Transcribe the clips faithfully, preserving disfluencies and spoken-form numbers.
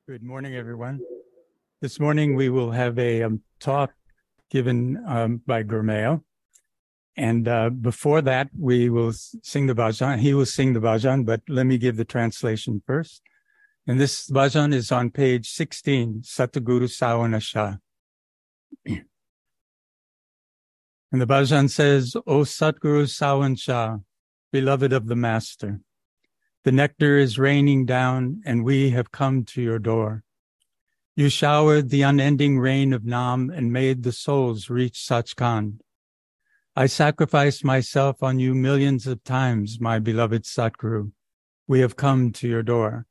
Good morning, everyone. This morning we will have a um, talk given um, by Gurmeo. And uh, before that, we will sing the bhajan. He will sing the bhajan, but let me give the translation first. And this bhajan is on page sixteen, Satguru Sawan Shah. And the bhajan says, O Satguru Sawan Shah, beloved of the Master, the nectar is raining down, and we have come to your door. You showered the unending rain of Nam and made the souls reach Sachkhand. I sacrificed myself on you millions of times, my beloved Satguru. We have come to your door.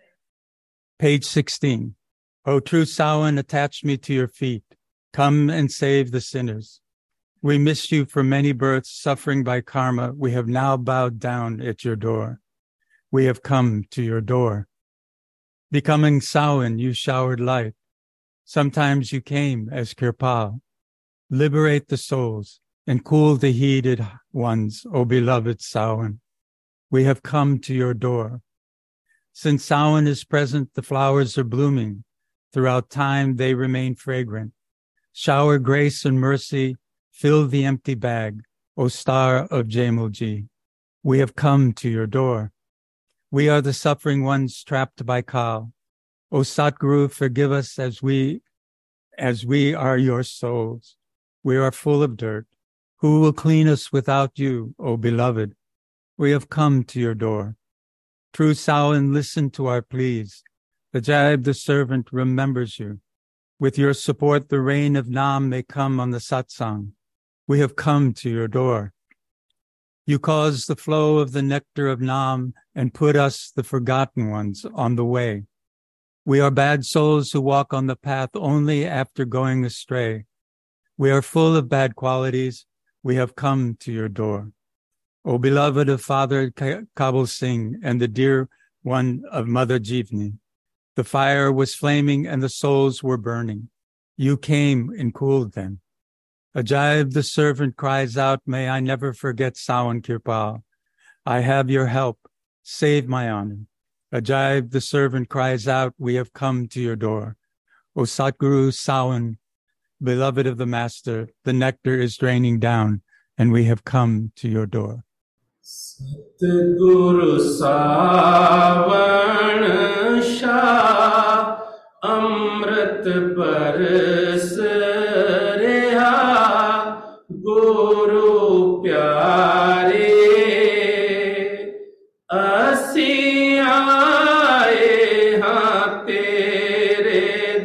Page sixteen. O true Sawan, attach me to your feet. Come and save the sinners. We missed you for many births, suffering by karma. We have now bowed down at your door. We have come to your door. Becoming Sawan, you showered light. Sometimes you came as Kirpal. Liberate the souls and cool the heated ones, O beloved Sawan. We have come to your door. Since Sawan is present, the flowers are blooming. Throughout time, they remain fragrant. Shower grace and mercy. Fill the empty bag, O star of Jamalji. We have come to your door. We are the suffering ones trapped by Kal. O Satguru, forgive us as we, as we are your souls. We are full of dirt. Who will clean us without you, O beloved? We have come to your door. True Sawan, listen to our pleas. Ajaib the servant remembers you. With your support, the rain of Nam may come on the satsang. We have come to your door. You cause the flow of the nectar of Nam and put us, the forgotten ones, on the way. We are bad souls who walk on the path only after going astray. We are full of bad qualities. We have come to your door. O beloved of Father Kabul Singh and the dear one of Mother Jeevani, the fire was flaming and the souls were burning. You came and cooled them. Ajaib the servant cries out, may I never forget Sawan Kirpal. I have your help. Save my honor. Ajaib the servant cries out, we have come to your door. O Satguru Sawan, beloved of the Master, the nectar is draining down, and we have come to your door. Satguru Sawan Shah, Amrit Baras Guru Pyare, Asi aaye haan tere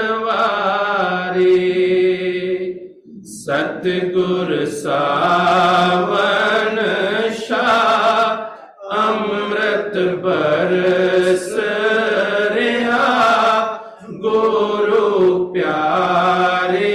dware. Satguru Sawan Shah, Amrit baras reha, Guru Pyare.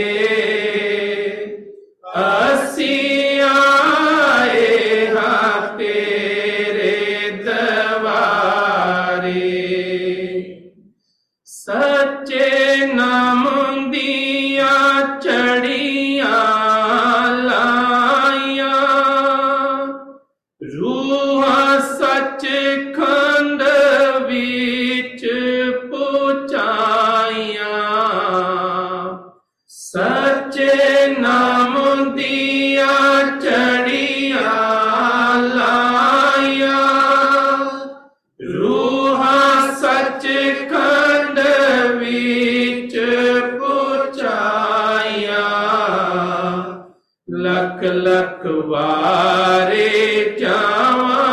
लख वारे जावा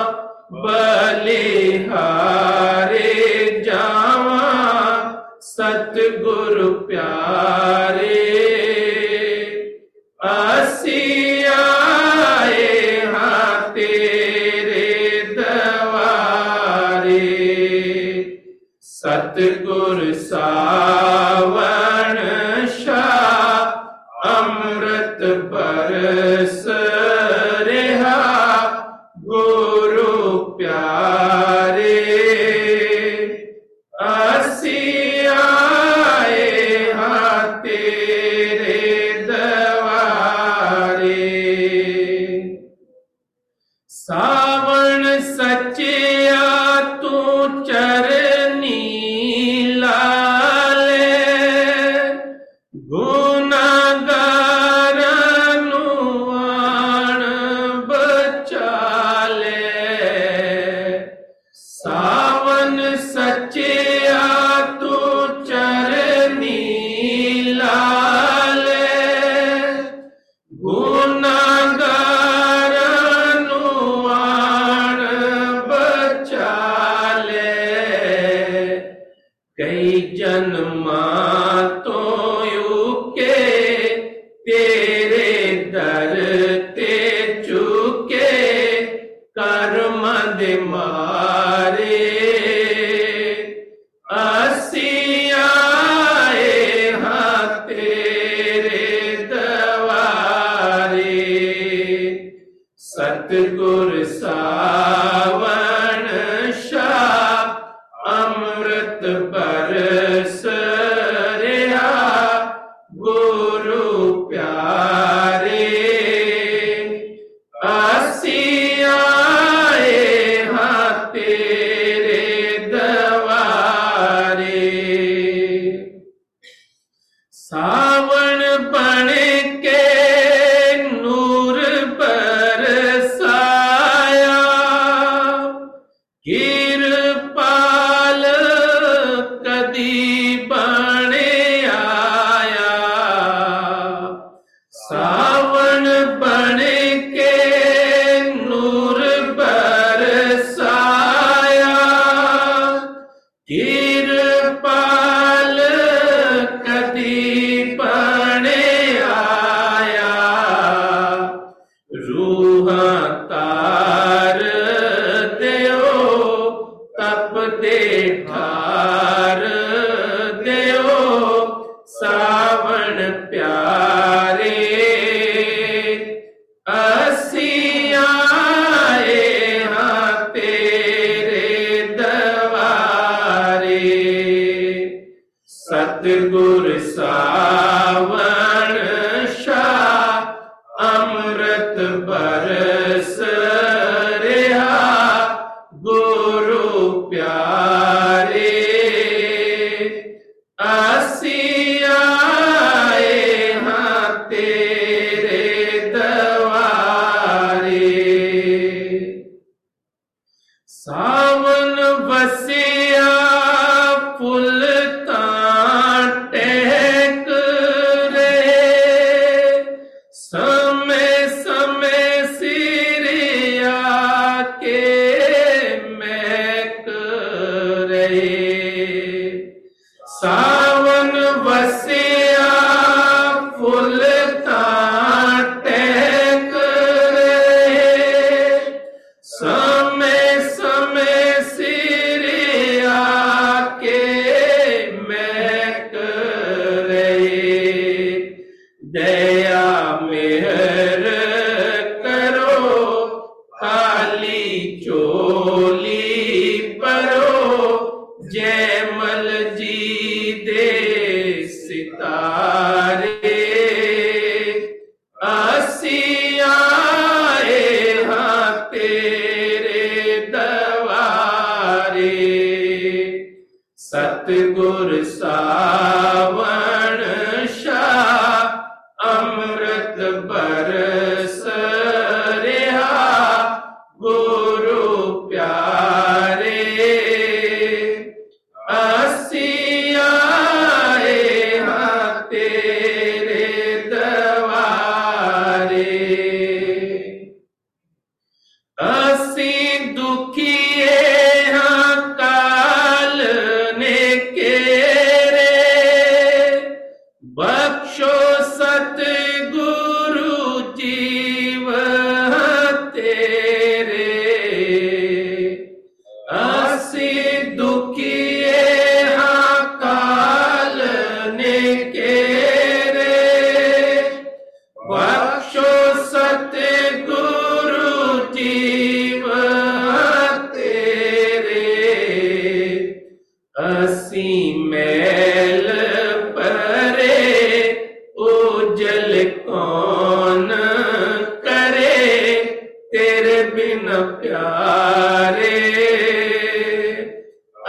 बलिहारे जावा सतगुरु प्यारे असी आए हाँ तेरे दवारे सतगुरु सावन शाह अमृत बरस रेहा गुरु प्यारे असी आए हाँ तेरे दवारे सावन सचिया तू चरनी ਸਾਵਨ ਸੱਚਿਆ ਤੂੰ ਚਰਨੀ ਲਾਲੇ, ਗੁਨਾਹਗਾਰਾਂ ਨੂੰ ਆਣ ਬਚਾਲੇ। ਕਈ ਜਨਮਾਂ ਤੋਂ ਉਕੇ ਤੇਰੇ ਦਰ ਤੇ ਝੁਕੇ, ਕਰਮਾਂ ਦੇ ਮਾਰੇ ਅਸੀਂ ਆਏ ਹਾਂ ਤੇਰੇ ਦਵਾਰੇ। ਸਤਿਗੁਰ ਸਾਵਣ ਸ਼ਾਹ ਅੰਮ੍ਰਿਤ ਬਰਸ ਰਿਹਾ, ਗੁਰੂ ਪਿਆਰੇ ਅਸੀਂ ਆਏ ਹਾਂ ਤੇਰੇ ਦਵਾਰੇ। ਸਾਵਣ ਬਣ ਕੇ ਨੂਰ ਬਰਸਾਇਆ, ਕਿਰਪਾਲ ਕਦੀ ਬਣ ਆਇਆ। ਸਾਵਣ ਬਣ ਕੇ ਨੂਰ ਬਰਸਾਇਆ, ਕਿਰਪਾਲ ਕਦੀ ਬਣ ਆਇਆ। ਰੂਹਾਂ ਤਾਰ ਦਿਓ, ਤਪਦੇ ਠਾਰ ਦਿਓ, ਸਾਵਣ ਪਿਆਰੇ ਅਸੀਂ ਆਏ ਹਾਂ ਤੇਰੇ ਦਵਾਰੇ। ਸਤਿਗੁਰ ਸਾਵਣ ਸ਼ਾਹ ਅੰਮ੍ਰਿਤ ਬਰਸ ਰਿਹਾ, ਗੁਰੂ ਪਿਆਰੇ ਅਸੀਂ ਆਏ ਹਾਂ ਤੇਰੇ ਦਵਾਰੇ। ਸਾਵਣ ਵਸਿਆ ਫੁੱਲ ਤਾਂ ਟਹਿਕ ਰਹੇ, ਸਮੇਂ ਸਮੇਂ ਸਿਰ ਆ ਕੇ ਮਹਿਕ ਰਹੇ। ਸਾਵਣ ਵਸਿਆ ਫੁੱਲ ਤਾਂ ਟਹਿਕ ਰਹੇ, ਸਮੇਂ ਸਮੇਂ ਸਿਰ ਆ ਕੇ ਮਹਿਕ ਰਹੇ। ਦਇਆ ਮਿਹਰ ਕਰੋ, ਖਾਲੀ ਝੋਲੀ ਭਰੋ, ਜੈਮਲ ਜੀ ਦੇ ਸਿਤਾਰੇ ਅਸੀਂ ਆਏ ਹਾਂ ਤੇਰੇ ਦਵਾਰੇ। ਸਤਿਗੁਰ ਸਾਵਣ ਸ਼ਾਹ ਅੰਮ੍ਰਿਤ ਬਰਸ ਰਿਹਾ, ਗੁਰੂ ਪਿਆਰੇ ਅਸੀਂ ਆਏ ਹਾਂ ਤੇਰੇ ਦਵਾਰੇ। ਅਸੀਂ ਦੁਖੀਏ ਹਾਂ ਕਾਲ ਨੇ ਘੇਰੇ, ਬਖਸ਼ੋ ਸਤਿਗੁਰੂ ਜੀਵ ਤੇਰੇ। ਅਸੀਂ ਦੁਖੀਏ ਹਾਂ ਕਾਲ ਨੇ ਘੇਰੇ, ਬਖਸ਼ੋ ਸਤਿਗੁਰੂ ਜੀਵ ਤੇਰੇ। ਅਸੀਂ ਮੈਲ ਭਰੇ ਉਜਲ ਕੌਣ ਕਰੇ, ਤੇਰੇ ਬਿਨ ਪਿਆਰੇ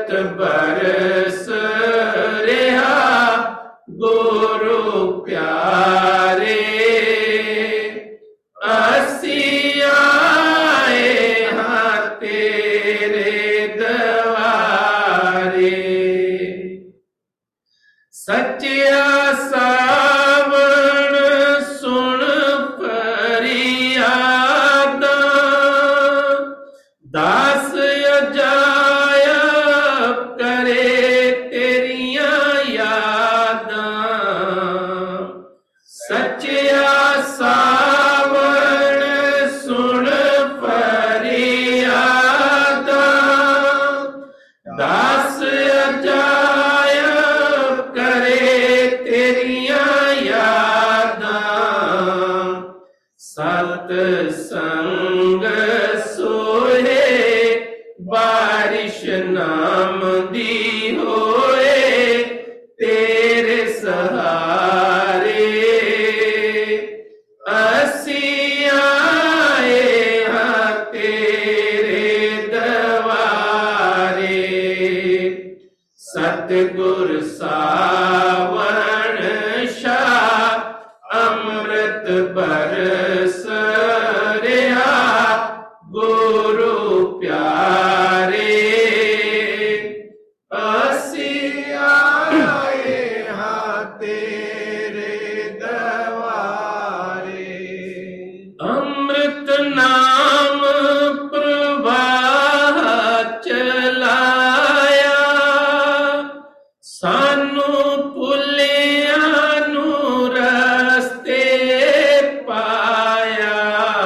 ਅੰਮ੍ਰਿਤ ਬਰਸ ਰਿਹਾ ਗੁਰੂ ਪਿਆਰੇ। ਅਸੀਂ ਆਏ ਹਾਂ ਤੇਰੇ ਦੁਆਰੇ। ਸੱਚਿਆ ਸਾਵਣ ਸੁਣ ਫਰਿਆਦਾਂ, ਦਾਸ ਅਜਾਇਬ ਕਰੇ ਤੇਰੀਆਂ ਯਾਦਾਂ। ਸੱਚਿਆ ਸਾਵਣ ਸੁਣ ਫਰਿਆਦਾਂ, ਦਾਸ ਅਜਾਇਬ ਕਰੇ ਤੇਰੀਆਂ ਯਾਦਾਂ। ਸਤ ਸੰਗ ਸੋਹੇ ਬਾਰਿਸ਼ ਨਾਮ ਦੀ ਹੋਏ ਤੇਰੇ ਸਹਾਰੇ। ਅਸੀਂ ਆਏ ਹਾਂ ਤੇਰੇ ਦੁਆਰੇ। ਸਤਿਗੁਰ ਸਾਵਣ ਸ਼ਾਹ ਅੰਮ੍ਰਿਤ ਬਰਸ ਰਿਹਾ ਗੁਰੂ ਪਿਆਰੇ। ਅਸੀਂ ਆਏ ਹਾਂ ਤੇਰੇ ਦੁਆਰੇ। ਅੰਮ੍ਰਿਤ ਨਾਮ ਪ੍ਰਵਾਹ ਚਲਾਇਆ, ਸਾਨੂੰ ਭੁੱਲਿਆਂ ਨੂੰ ਰਸਤੇ ਪਾਇਆ।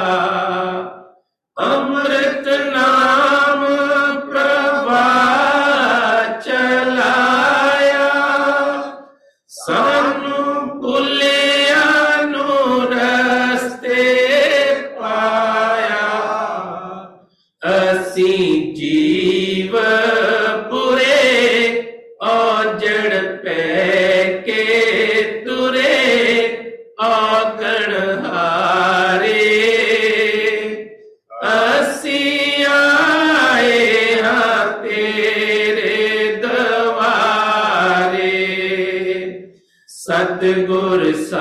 ਅੰਮ੍ਰਿਤ ਨਾਮ ਪ੍ਰਵਾਹ ਚਲਾਇਆ, ਸਾਨੂੰ ਭੁੱਲਿਆਂ ਨੂੰ ਰਸਤੇ ਪਾਇਆ। ਅਸੀਂ ਜੀਵ ਬੁਰੇ ਔਜੜ ਪੈ ਕੇ ਤੁਰੇ ਔਗਣ ਹਾਰੇ। ਅਸੀਂ ਆਏ ਹਾਂ ਤੇਰੇ ਦੁਆਰੇ। ਸਤਿਗੁਰ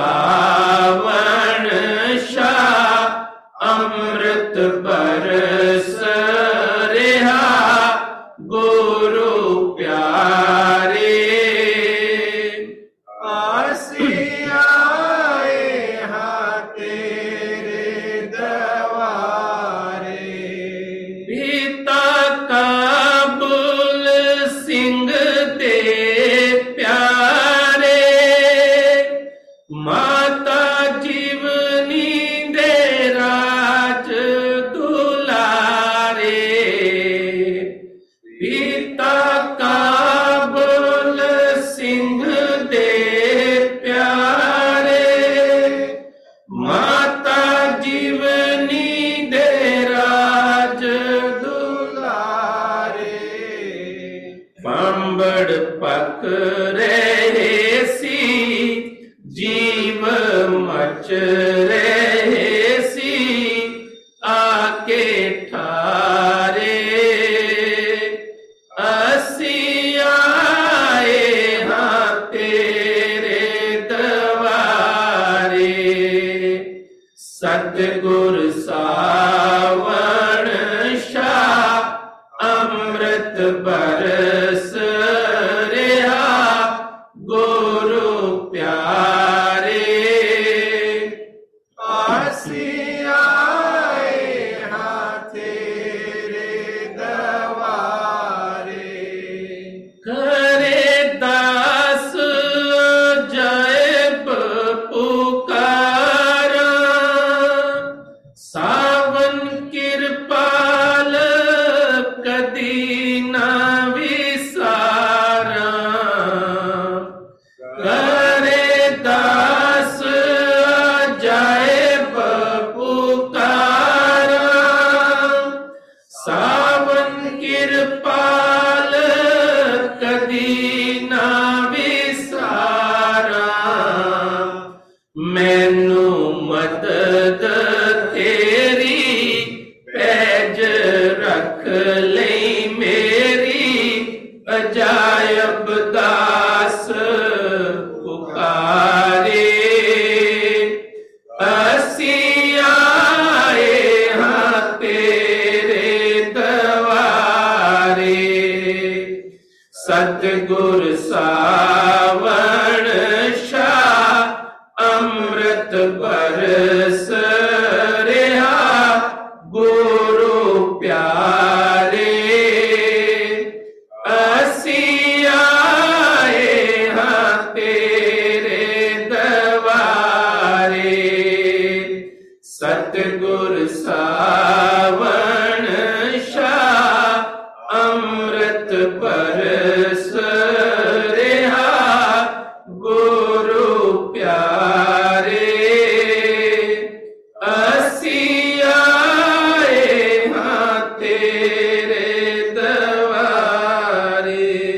ਸਾਵਣ ਸ਼ਾਹ ਅੰਮ੍ਰਿਤ ਬਰਸ ਰਿਹਾ ਗੁਰੂ ਪਿਆਰੇ। ਅਸੀਂ ਆਏ ਹਾਂ ਤੇਰੇ ਦੁਆਰੇ। ਪਿਤਾ ਕਾਬੁਲ ਸਿੰਘ ਦੇ ਪਿਆਰੇ, ਮਾਤਾ ਜੀਵਨੀ ਦੇ ਰਾਜ ਦੁਲਾਰੇ। ਪਿਤਾ ਕਾਬੁਲ ਸਿੰਘ ਦੇ ਪਿਆਰੇ, ਮਾਤਾ ਜੀਵਨੀ ਦੇ ਰਾਜ ਦੁਲਾਰੇ। ਬੰਬੜ ਪਕ ਰਹੇ ਸੀ ਜੀਵ ਮਚ ਰਹੇ ਸੀ ਆਕੇ ਠਾਰੇ। ਅਸੀਂ ਆਏ ਹਾਂ ਤੇਰੇ ਦੁਆਰੇ। ਸਤਿਗੁਰ ਸਾਵਣ ਸ਼ਾਹ ਅੰਮ੍ਰਿਤ ਬਰਸ ਰਿਹਾ ਗੁਰੂ ਪਿਆਰੇ। ਅਸੀਂ ਆਏ ਹਾਂ ਤੇਰੇ ਦੁਆਰੇ। ਕਰੇ ਦਾਸ ਜੈਬ ਪੁਕਾਰਾ, ਸਾਵਨ ਕਿਰਪਾਲ ਕਦੀ ਨਾ ਵਿਸਾਰਾ। अजायब दास पुकारे, असी आए हाँ तेरे द्वारे। सतगुर सावण शाह अमृत बरस रहा गुरु प्यारे, असी आए हाँ तेरे द्वारे। सतगुर सावण शाह अमृत बरस रहा गुरु प्यारे, असी आए हाँ तेरे द्वारे।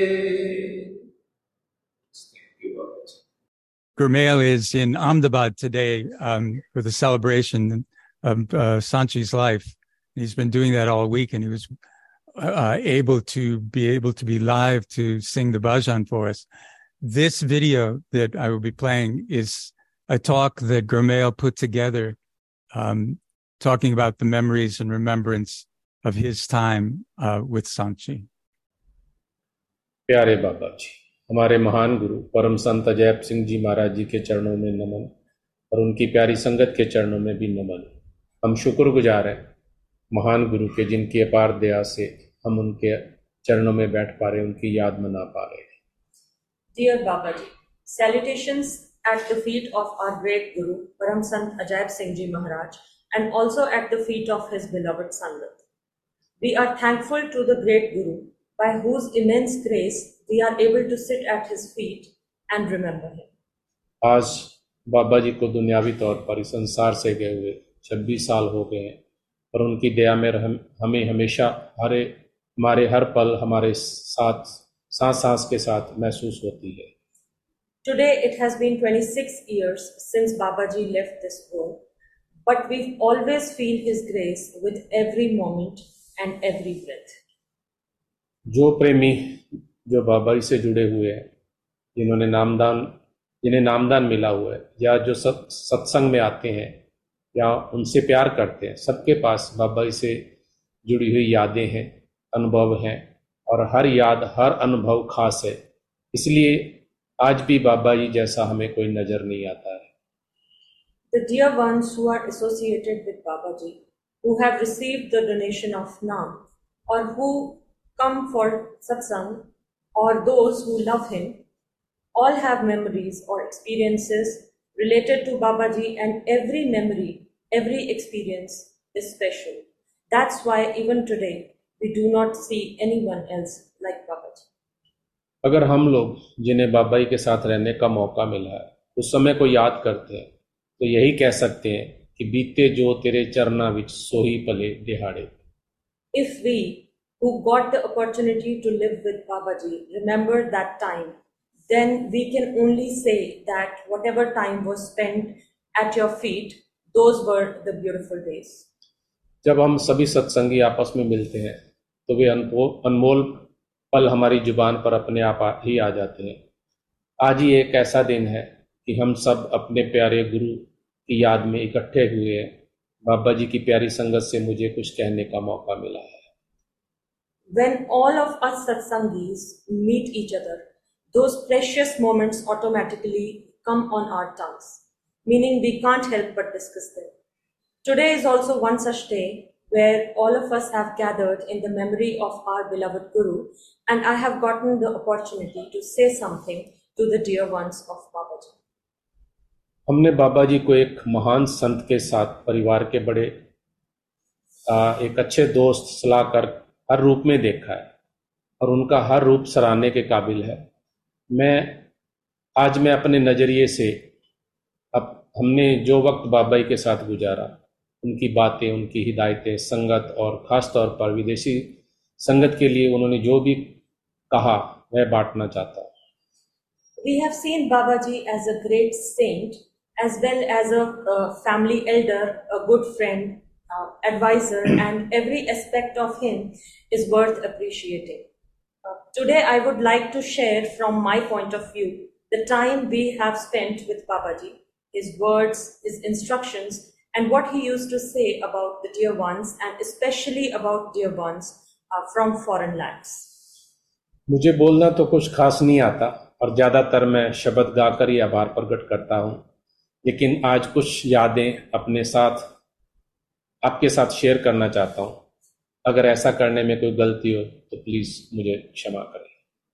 Gurmail is in Ahmedabad today um, for the celebration of uh, Sanchi's life. He's been doing that all week, and he was uh, able to be able to be live to sing the bhajan for us. This video that I will be playing is a talk that Gurmail put together, um, talking about the memories and remembrance of his time uh, with Sanchi. प्यारे बाबा जी, हमारे महान गुरु परम संत अजैब सिंह जी महाराज जी के चरणों में नमन और उनकी प्यारी संगत के चरणों में भी नमन। हम शुक्रगुजार हैं महान गुरु के, जिनकी अपार दया से हम उनके चरणों में बैठ पा रहे, उनकी याद मना पा रहे हैं। Dear Babaji, salutations at the feet of our great Guru, Param Sant Ajaib Singh Ji Maharaj, and also at the feet of his beloved Sangat. We are thankful to the great Guru, by whose immense grace we are able to sit at his feet and remember him. आज बाबा जी को दुनियावी तौर पर इस संसार से गए हुए छब्बीस साल हो गए हैं, और उनकी दया में हम हमें हमेशा हरे हमारे हर पल हमारे साथ सांस सांस के साथ महसूस होती है। Today it has been twenty-six years since Babaji left this world, but we always feel his grace with every moment and every breath. जो प्रेमी जो बाबा जी से जुड़े हुए हैं, जिन्होंने नामदान जिन्हें नामदान मिला हुआ है, या जो सत, सत्संग में आते हैं या उनसे प्यार करते हैं, सबके पास बाबा जी से जुड़ी हुई यादें हैं, अनुभव हैं, और हर याद हर अनुभव खास है। इसलिए आज भी बाबा जी जैसा हमें कोई नजर नहीं आता है। The dear ones who are associated with Babaji, who have received the donation of Naam, or who come for satsang, or those who love him, all have memories or experiences related to Babaji, and every memory, every experience is special. That's why even today we do not see anyone else like Babaji. अगर हम लोग जिन्हें बाबा जी के साथ रहने का मौका मिला है उस समय को याद करते हैं, तो यही कह सकते हैं कि बीते जो तेरे चरना विच सोही पले दिहाड़े। If we who got the opportunity to live with Babaji remember that time, then we can only say that whatever time was spent at your feet, those were the beautiful days. जब हम सभी सत्संगी आपस में मिलते हैं तो वे अनमोल पल हमारी जुबान पर अपने आप ही आ जाते हैं। आज ही एक ऐसा दिन है कि हम सब अपने प्यारे गुरु की याद में इकट्ठे हुए हैं। बाबा जी की प्यारी संगत से मुझे कुछ कहने का मौका मिला है। When all of us satsangis meet each other, those precious moments automatically come on our tongues, meaning we can't help but discuss them. Today is also one such day where all of us have gathered in the memory of our beloved Guru, and I have gotten the opportunity to say something to the dear ones of Babaji. हमने बाबा जी को एक महान संत के साथ परिवार के बड़े आ, एक अच्छे दोस्त सलाहकार हर रूप में देखा है, और उनका हर रूप सराहने के काबिल है। मैं आज मैं अपने नज़रिए से अब हमने जो वक्त बाबा जी के साथ गुजारा, उनकी बातें, उनकी हिदायतें, संगत और ख़ास तौर पर विदेशी संगत के लिए उन्होंने जो भी कहा वह बांटना चाहता हूँ। We have seen Babaji as a great saint, as well as a uh, family elder, a good friend, uh, advisor, and every aspect of him is worth appreciating. Uh, today I would like to share from my point of view the time we have spent with Babaji, his words, his instructions, and what he used to say about the dear ones, and especially about dear ones uh, from foreign lands. मुझे बोलना तो कुछ खास नहीं आता और ज़्यादातर मैं शब्द गाकर ही आभार प्रकट करता हूँ, लेकिन आज कुछ यादें अपने साथ आपके साथ शेयर करना चाहता हूँ। अगर ऐसा करने में कोई गलती हो तो प्लीज़ मुझे क्षमा करें।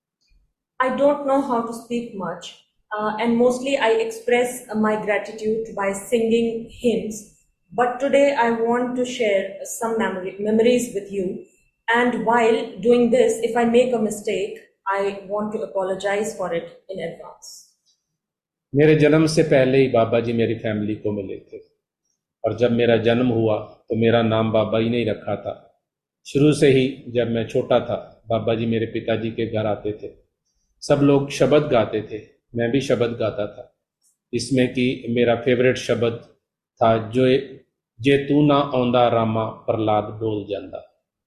I don't know how to speak much, uh, and mostly I express my gratitude by singing hymns, but today I want to share some memory, memories with you. And while doing this, if I make a mistake, I want to apologize for it in advance. मेरे जन्म से पहले ही बाबा जी मेरी family को मिले थे और जब मेरा जन्म हुआ तो मेरा नाम बाबा ही नहीं रखा था। शुरू से ही जब मैं छोटा था बाबा जी मेरे पिताजी के घर आते थे, सब लोग शब्द गाते थे, मैं भी शब्द गाता था, इसमें कि मेरा फेवरेट शब्द था जो जे तू ना आंदा रामा प्रहलाद डोल जांदा।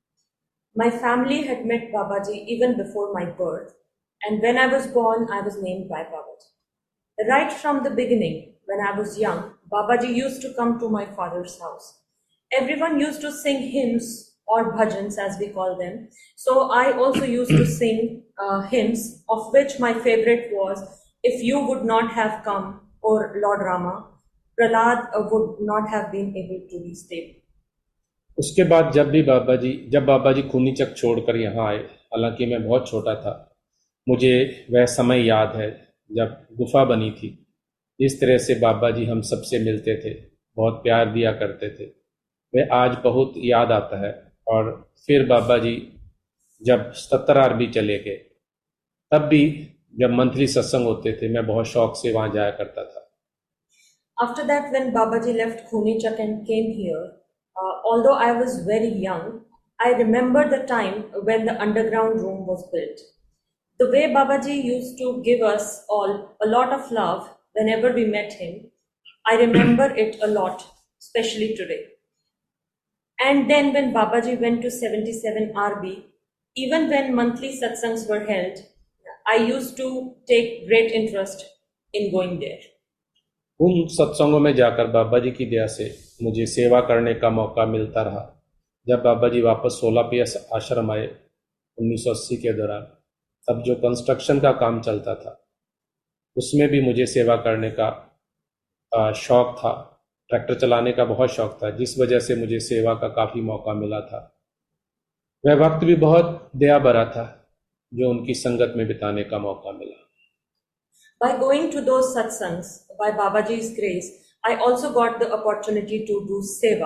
My family had met Babaji even before my birth, and when I was born, I was named by Babaji. Right from the beginning, when I was young, Babaji used to come to my father's house. Everyone used to sing hymns or bhajans, as we call them. So I also used to sing uh, hymns, of which my favorite was, "If you would not have come, or Lord Rama, Prahlad uh, would not have been able to be stable." उसके बाद जब भी बाबा जी जब बाबा जी खूनी चक छोड़कर यहाँ आए, हालांकि मैं बहुत छोटा था, मुझे वह समय याद है जब गुफा बनी थी। इस तरह से बाबा जी हम सबसे मिलते थे, बहुत प्यार दिया करते थे, वह आज बहुत याद आता है। और फिर बाबा जी जब सत्तर आरबी चले गए, तब भी जब मंथली सत्संग होते थे मैं बहुत शौक से वहाँ जाया करता था। After that, when Babaji left Khunichak and came here, Uh, although I was very young, I remember the time when the underground room was built. The way Babaji used to give us all a lot of love whenever we met him, I remember it a lot, especially today. And then when Babaji went to seventy-seven R B, even when monthly satsangs were held, I used to take great interest in going there. उन सत्संगों में जाकर बाबा जी की दया से मुझे सेवा करने का मौका मिलता रहा। जब बाबा जी वापस सोलह पी आश्रम आए उन्नीस सौ अस्सी के दौरान, तब जो कंस्ट्रक्शन का काम चलता था उसमें भी मुझे सेवा करने का शौक था, ट्रैक्टर चलाने का बहुत शौक था, जिस वजह से मुझे सेवा का काफ़ी मौका मिला था। वह वक्त भी बहुत दया भरा था जो उनकी संगत में बिताने का मौका मिला। By going to those satsangs, by Babaji's grace, I also got the opportunity to do seva.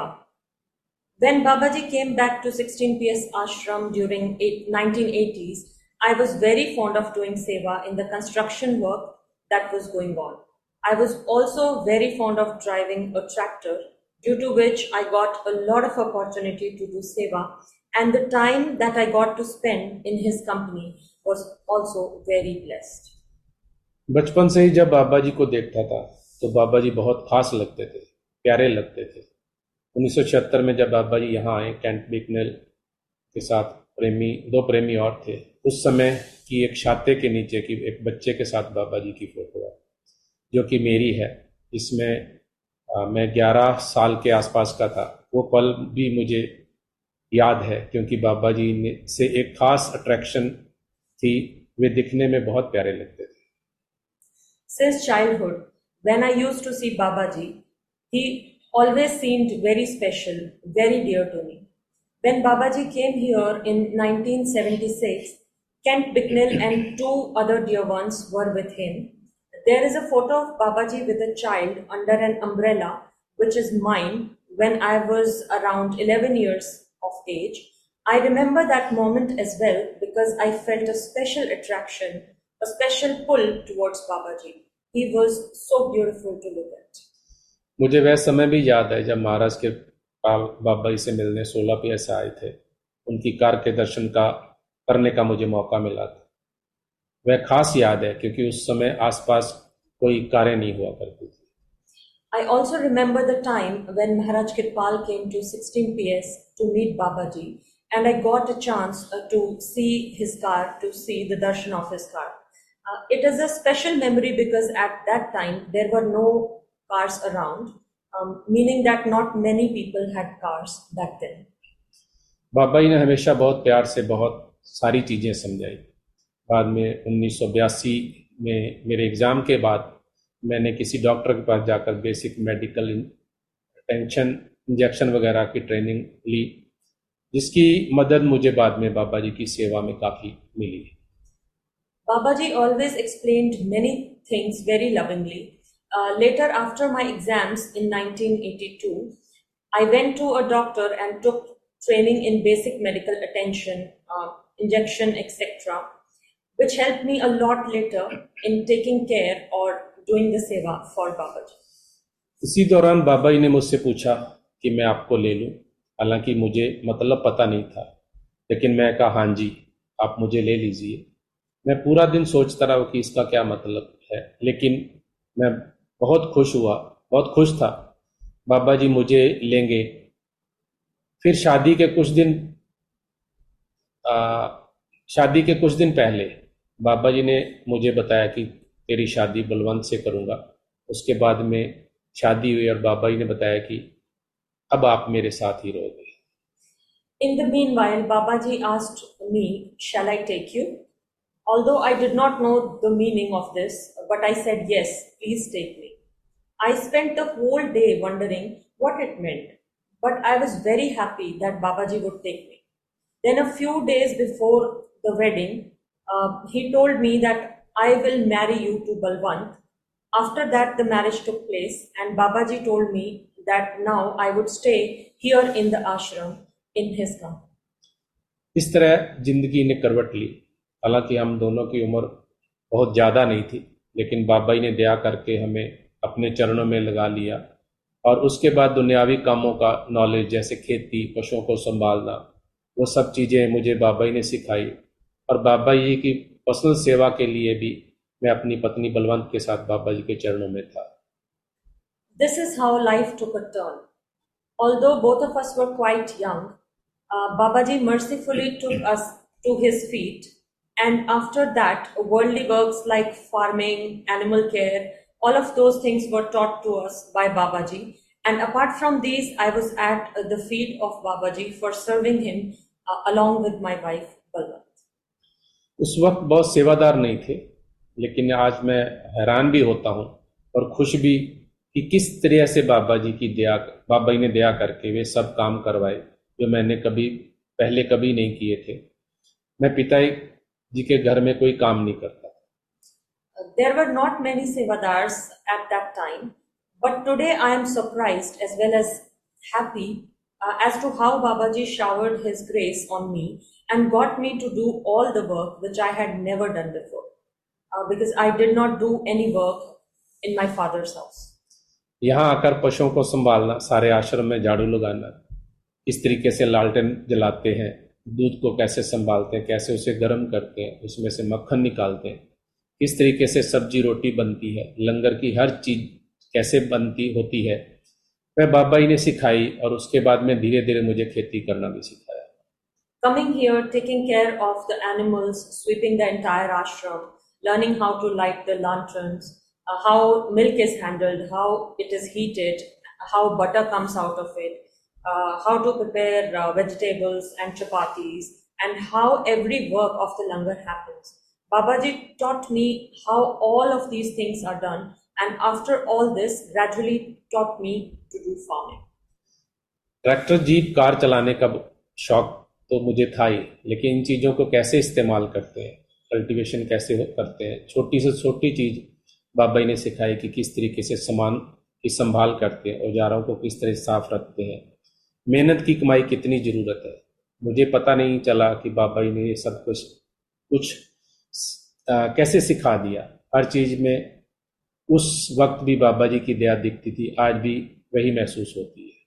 When Babaji came back to sixteen P S ashram during nineteen eighties, I was very fond of doing seva in the construction work that was going on. I was also very fond of driving a tractor, due to which I got a lot of opportunity to do seva, and the time that I got to spend in his company was also very blessed. बचपन से ही जब बाबा जी को देखता था तो बाबा जी बहुत खास लगते थे, प्यारे लगते थे। उन्नीस सौ छिहत्तर में जब बाबा जी यहाँ आए, कैंट बिकनेल के साथ प्रेमी दो प्रेमी और थे। उस समय की एक छाते के नीचे की एक बच्चे के साथ बाबा जी की फोटो है, जो कि मेरी है। इसमें आ, मैं ग्यारह साल के आसपास का था। वो पल भी मुझे याद है क्योंकि बाबा जी ने से एक खास अट्रैक्शन थी, वे दिखने में बहुत प्यारे लगते थे। Since childhood, when I used to see Babaji, he always seemed very special, very dear to me. When Babaji came here in nineteen seventy-six, Kent Bicknell and two other dear ones were with him. There is a photo of Babaji with a child under an umbrella, which is mine, when I was around eleven years of age. I remember that moment as well because I felt a special attraction, a special pull towards Babaji. He was so beautiful to look at. मुझे वह समय भी याद है जब महाराज के बाबा जी से मिलने सोलह पे ऐसे आए थे। उनकी कार के दर्शन का करने का मुझे मौका मिला था। वह खास याद है क्योंकि उस समय आसपास कोई कारें नहीं हुआ करती थी। I also remember the time when Maharaj Kirpal came to sixteen P S to meet Babaji, and I got a chance uh, to see his car, to see the darshan of his car. Uh, it is a special memory because at that time there were no cars around, um, meaning that not many people had cars back then. बाबा जी ने हमेशा बहुत प्यार से बहुत सारी चीज़ें समझाई। बाद में उन्नीस सौ बयासी में मेरे एग्ज़ाम के बाद मैंने किसी डॉक्टर के पास जाकर बेसिक मेडिकल टेंशन इंजेक्शन वगैरह की ट्रेनिंग ली, जिसकी मदद मुझे बाद में बाबा जी की सेवा में काफ़ी मिली। Babaji always explained many things very lovingly. Uh, later, after my exams in nineteen eighty-two, I went to a doctor and took training in basic medical attention, uh, injection, et cetera, which helped me a lot later in taking care or doing the seva for Babaji. इसी दौरान बाबा जी ने मुझसे पूछा कि मैं आपको ले लूं, हालांकि मुझे मतलब पता नहीं था, लेकिन मैं कहा हाँ जी, आप मुझे ले लीजिए। मैं पूरा दिन सोचता रहा कि इसका क्या मतलब है, लेकिन मैं बहुत खुश हुआ, बहुत खुश था। बाबा जी मुझे लेंगे। फिर शादी के कुछ दिन आ, शादी के कुछ दिन पहले बाबा जी ने मुझे बताया कि तेरी शादी बलवंत से करूँगा। उसके बाद में शादी हुई और बाबा जी ने बताया कि अब आप मेरे साथ ही रहोगे। In the meanwhile, Babaji asked me, shall I take you? Although I did not know the meaning of this, but I said, yes, please take me. I spent the whole day wondering what it meant, but I was very happy that Babaji would take me. Then a few days before the wedding, uh, he told me that I will marry you to Balwant. After that, the marriage took place, and Babaji told me that now I would stay here in the ashram in his company. इस तरह जिंदगी ने करवट ली। हालांकि हम दोनों की उम्र बहुत ज़्यादा नहीं थी, लेकिन बाबा जी ने दया करके हमें अपने चरणों में लगा लिया और उसके बाद दुनियावी कामों का नॉलेज जैसे खेती, पशुओं को संभालना, वो सब चीज़ें मुझे बाबा जी ने सिखाई। और बाबा जी की पर्सनल सेवा के लिए भी मैं अपनी पत्नी बलवंत के साथ बाबा जी के चरणों में था। This is how life took a turn. Although both of us were quite young, uh, Babaji mercifully took us to his feet, and after that, worldly works like farming, animal care, all of those things were taught to us by Babaji. And apart from these, I was at uh, the feet of Babaji for serving him uh, along with my wife Balwant. उस वक्त बहुत सेवादार नहीं थे, लेकिन आज मैं हैरान भी होता हूँ और खुश भी कि किस तरह से बाबा जी की दया बाबा जी ने दया करके वे सब काम करवाए जो मैंने कभी पहले कभी नहीं किए थे। मैं पिताजी जी के घर में कोई काम नहीं करता। There were not many sevadars at that time, but today I am surprised as well as happy uh, as to how Babaji showered his grace on me and got me to do all the work which I had never done before, uh, because I did not do any work in my father's house. यहाँ आकर पशुओं को संभालना, सारे आश्रम में झाड़ू लगाना, इस तरीके से लालटेन जलाते हैं, दूध को कैसे संभालते हैं, कैसे उसे गर्म करते हैं, उसमें से मक्खन निकालते हैं, किस तरीके से सब्जी रोटी बनती है, लंगर की हर चीज कैसे बनती होती है, वह बाबा जी ने सिखाई और उसके बाद में धीरे धीरे मुझे खेती करना भी सिखाया। Coming here, taking care of the animals, sweeping the entire ashram, learning how to light the lanterns, uh, how milk is handled, how it is heated, how butter comes out of it, uh, how to prepare uh, vegetables and chapatis, and how every work of the langar happens. Babaji taught me how all of these things are done, and after all this, gradually taught me to do farming. Tractor, jeep, car चलाने का शौक तो मुझे था ही, लेकिन इन चीज़ों को कैसे इस्तेमाल करते हैं, कल्टीवेशन कैसे हो करते हैं, छोटी से छोटी चीज़ बाबा जी ने सिखाई कि किस तरीके से सामान की संभाल करते हैं, औजारों को किस तरह साफ रखते हैं, मेहनत की कमाई कितनी ज़रूरत है। मुझे पता नहीं चला कि बाबा जी ने ये सब कुछ कुछ आ, कैसे सिखा दिया। हर चीज़ में उस वक्त भी बाबा जी की दया दिखती थी, आज भी वही महसूस होती है।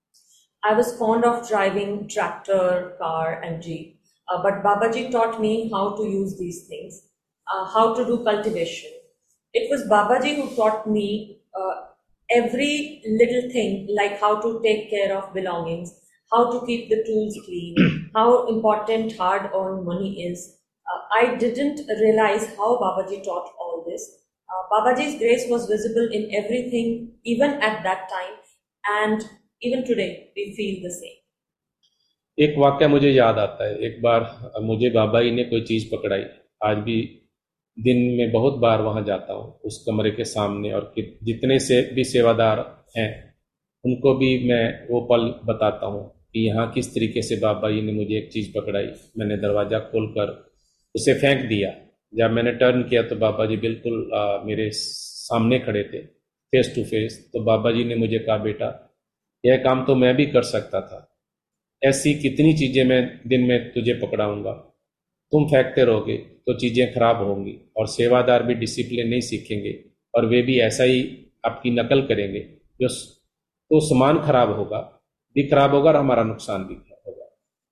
I was fond of driving tractor, car and jeep, uh, but Babaji taught me how to use these things, uh, how to do cultivation. It was Babaji who taught me uh, every little thing, like how to take care of belongings, how to keep the tools clean, how important hard-earned money is. Uh, I didn't realize how Babaji taught all this. Uh, Babaji's grace was visible in everything, even at that time, and even today we feel the same. एक वाक्य मुझे याद आता है। एक बार मुझे बाबा जी ने कोई चीज़ पकड़ाई। आज भी दिन में बहुत बार वहाँ जाता हूँ उस कमरे के सामने, और जितने से भी सेवादार हैं उनको भी मैं वो पल बताता हूँ कि यहाँ किस तरीके से बाबा जी ने मुझे एक चीज़ पकड़ाई। मैंने दरवाज़ा खोलकर उसे फेंक दिया। जब मैंने टर्न किया तो बाबा जी बिल्कुल आ, मेरे सामने खड़े थे, फेस टू फेस। तो बाबा जी ने मुझे कहा, बेटा यह काम तो मैं भी कर सकता था, ऐसी कितनी चीज़ें मैं दिन में तुझे पकड़ाऊंगा, तुम फेंकते रहोगे तो चीज़ें खराब होंगी, और सेवादार भी डिसिप्लिन नहीं सीखेंगे और वे भी ऐसा ही आपकी नकल करेंगे, जो तो सामान खराब होगा भी खराब होगा और हमारा नुकसान भी होगा।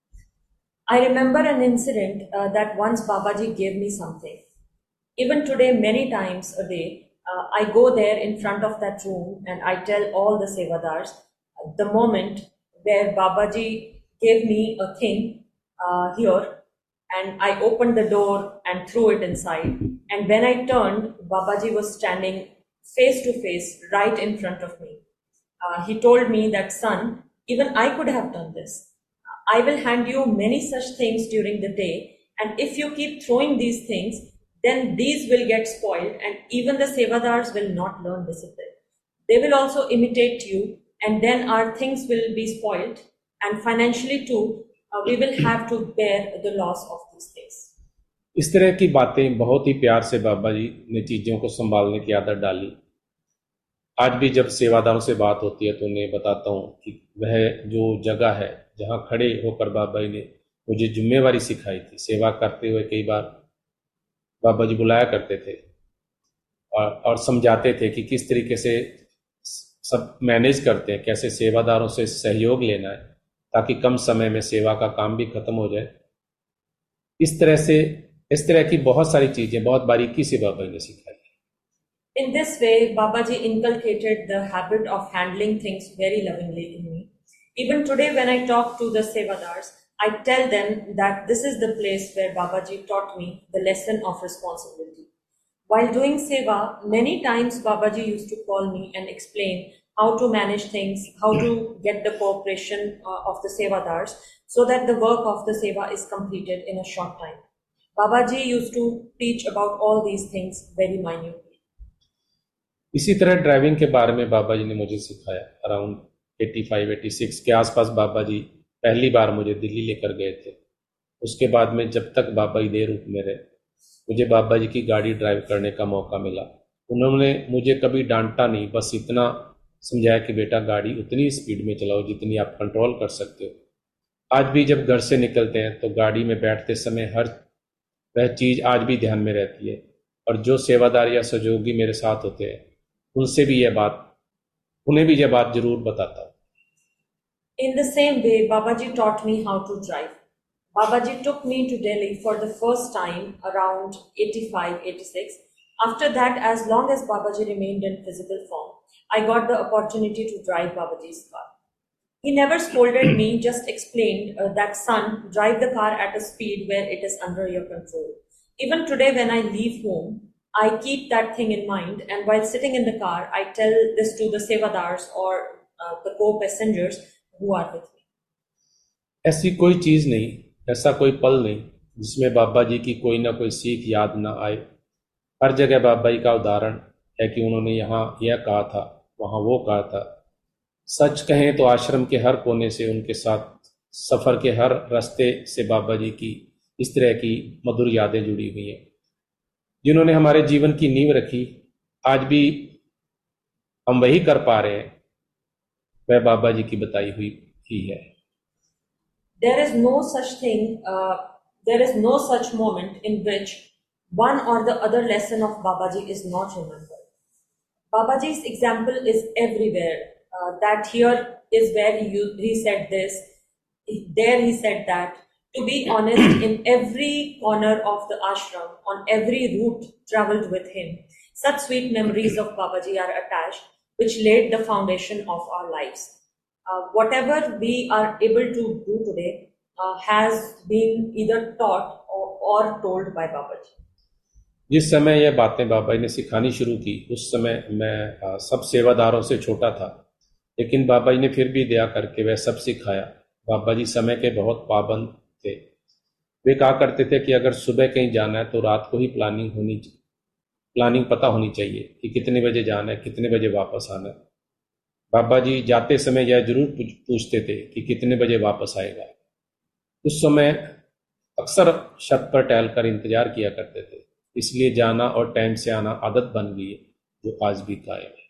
I remember an incident uh, that once Babaji gave me something. Even today, many times a day, uh, I go there in front of that room and I tell all the sevadars uh, the moment where Babaji gave me a thing uh, here, and I opened the door and threw it inside. And when I turned, Babaji was standing face to face right in front of me. Uh, he told me that, son, even I could have done this. I will hand you many such things during the day, and if you keep throwing these things, then these will get spoiled, and even the sevadars will not learn discipline. They will also imitate you, and then our things will be spoiled, and financially too, uh, we will have to bear the loss of these things. इस तरह की बातें बहुत ही प्यार से बाबा जी ने चीज़ों को संभालने की आदत डाली। आज भी जब सेवादारों से बात होती है तो उन्हें बताता हूँ कि वह जो जगह है जहाँ खड़े होकर बाबा जी ने मुझे जिम्मेवारी सिखाई थी। सेवा करते हुए कई बार बाबा जी बुलाया करते थे और, और समझाते थे कि किस तरीके से सब मैनेज करते हैं, कैसे सेवादारों से सहयोग लेना है ताकि कम समय में सेवा का काम भी खत्म हो जाए। इस तरह से इस तरह की बहुत सारी चीज़ें बहुत बारीकी से बाबा जी ने सिखाई। In this way, Babaji inculcated the habit of handling things very lovingly in me. Even today, when I talk to the Sevadars, I tell them that this is the place where Babaji taught me the lesson of responsibility. While doing Seva, many times Babaji used to call me and explain how to manage things, how to get the cooperation uh, of the Sevadars so that the work of the Seva is completed in a short time. Babaji used to teach about all these things very minutely. इसी तरह driving के बारे में बाबा जी ने मुझे सिखाया। Around पचासी छियासी के आसपास बाबा जी पहली बार मुझे दिल्ली लेकर गए थे। उसके बाद में जब तक बाबा जी देर रूप में रहे, मुझे बाबा जी की गाड़ी ड्राइव करने का मौका मिला। उन्होंने मुझे कभी डांटा नहीं, बस इतना समझाया कि बेटा गाड़ी उतनी स्पीड में चलाओ जितनी आप कंट्रोल कर सकते हो। आज भी जब घर से निकलते हैं तो गाड़ी में बैठते समय हर वह चीज़ आज भी ध्यान में रहती है, और जो सेवादार या सहयोगी मेरे साथ होते हैं उनसे भी यह बात उन्हें भी यह बात जरूर बताता हूँ। In the same way, Babaji taught me how to drive. Babaji took me to Delhi for the first time around eighty-five eighty-six. After that, as long as Babaji remained in physical form, I got the opportunity to drive Babaji's car. He never scolded me, just explained uh, that, son, drive the car at a speed where it is under your control. Even today, when I leave home, I keep that thing in mind, and while sitting in the car, I tell this to the sevadars or uh, the co-passengers who are with me. ऐसी कोई चीज़ नहीं, ऐसा कोई पल नहीं जिसमें बाबा जी की कोई ना कोई सीख याद ना आए। हर जगह बाबा जी का उदाहरण है कि उन्होंने यहाँ यह कहा था, वहाँ वो कहा था। सच कहें तो आश्रम के हर कोने से, उनके साथ सफ़र के हर रास्ते से बाबा जी की इस तरह की मधुर यादें जुड़ी हुई हैं जिन्होंने हमारे जीवन की नींव रखी। आज भी हम वही कर पा रहे हैं, वह बाबा जी की बताई हुई ही है। There is no such thing, uh, there is no such moment in which one or the other lesson of Babaji is not remembered. Babaji's example is everywhere. Uh, that here is where he, he said this, there he said that. To be honest, in every corner of the ashram, on every route traveled with him, such sweet memories of Babaji are attached, which laid the foundation of our lives. Uh, whatever we are able to do today uh, has been either taught or, or told by Babaji. जिस समय यह बातें बाबा जी ने सिखानी शुरू की उस समय मैं आ, सब सेवादारों से छोटा था, लेकिन बाबा जी ने फिर भी दया करके वह सब सिखाया। बाबा जी समय के बहुत पाबंद थे। वे कहा करते थे कि अगर सुबह कहीं जाना है तो रात को ही प्लानिंग होनी प्लानिंग पता होनी चाहिए कि कितने बजे जाना है, कितने बजे वापस आना है। बाबा जी जाते समय यह जरूर पूछते थे कि कितने बजे वापस आएगा। उस समय अक्सर छत पर टहलकर इंतजार किया करते थे, इसलिए जाना और टाइम से आना आदत बन गई है, जो आज भी कायम है।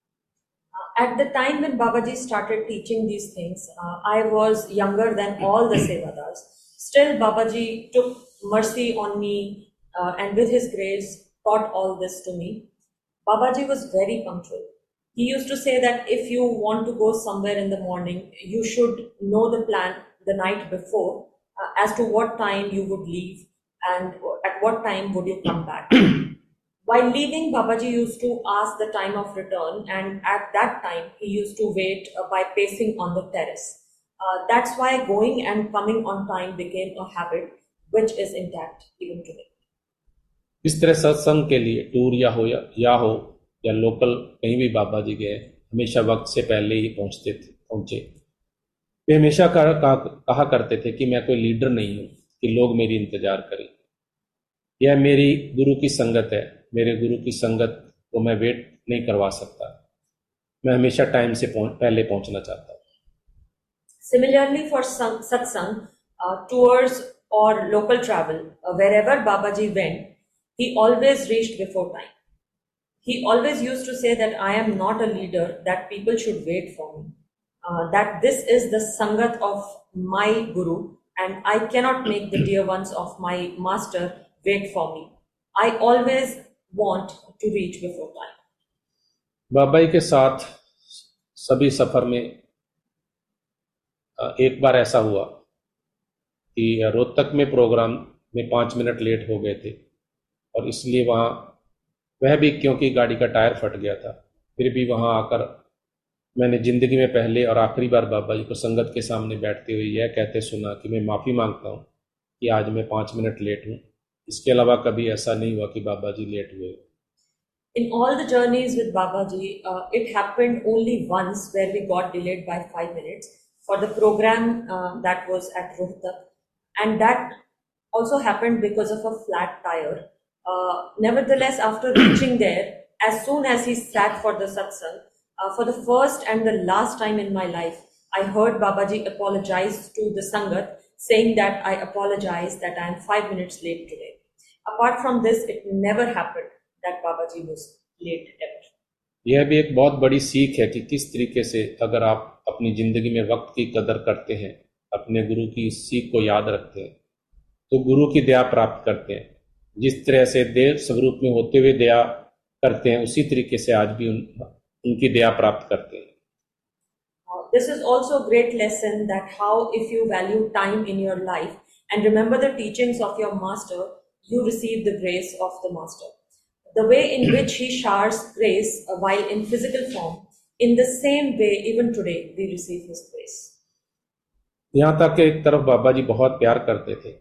At the time when Babaji started teaching these things, uh, I was younger than all the Sevadars. Still, Babaji took mercy on me uh, and with his grace taught all this to me. Babaji was very punctual. He used to say that if you want to go somewhere in the morning, you should know the plan the night before uh, as to what time you would leave and at what time would you come back. While leaving, Babaji used to ask the time of return, and at that time he used to wait uh, by pacing on the terrace. Uh, that's why going and coming on time became a habit which is intact even today. इस तरह सत्संग के लिए tour या हो या, या हो या लोकल कहीं भी बाबा जी गए, हमेशा वक्त से पहले ही पहुंचते थे पहुंचे वे हमेशा कहा, कहा, कहा करते थे कि मैं कोई लीडर नहीं हूं कि लोग मेरी इंतजार करें। यह मेरी गुरु की संगत है, मेरे गुरु की संगत को मैं वेट नहीं करवा सकता। मैं हमेशा टाइम से पहुंच, पहले पहुंचना चाहता हूं। Similarly, for satsang, uh, tours or local travel, uh, wherever Babaji went, he always reached before time. He always used to say that I am not a leader, that people should wait for me, uh, that this is the sangat of my guru and I cannot make the dear ones of my master wait for me. I always want to reach before time. बाबा जी के साथ सभी सफर में एक बार ऐसा हुआ कि रोहतक में programme में पाँच मिनट लेट हो गए थे और इसलिए वहाँ वह भी क्योंकि गाड़ी का टायर फट गया था, फिर भी वहाँ आकर मैंने ज़िंदगी में पहले और आखिरी बार बाबा जी को संगत के सामने बैठते हुए यह कहते सुना कि मैं माफ़ी मांगता हूँ कि आज मैं पाँच मिनट लेट हूँ। इसके अलावा कभी ऐसा नहीं हुआ कि बाबा जी लेट हुए। In all the journeys with Babaji, uh, it happened only once where we got delayed by five minutes for the program uh, that was at Rohtak, and that also happened because of a flat tire. Uh, nevertheless, after reaching there, as soon as he sat for the satsang, uh, for the first and the last time in my life, I heard Babaji apologize to the Sangat, saying that I apologize that I am five minutes late today. Apart from this, it never happened that Babaji was late ever. यह भी एक बहुत बड़ी सीख है कि किस तरीके से अगर आप अपनी जिंदगी में वक्त की कदर करते हैं, अपने गुरु की इस सीख को याद रखते हैं, तो गुरु की दया प्राप्त करते हैं। जिस तरह से देव स्वरूप में होते हुए दया करते हैं, उसी तरीके से आज भी उन, उनकी दया प्राप्त करते हैं। This is also a great lesson that how if you value time in your life and remember the teachings of your master, you receive the grace of the master. The way in which he showers grace while in physical form, in the same way even today we receive his grace. यहाँ तक कि एक तरफ बाबा जी बहुत प्यार करते थे,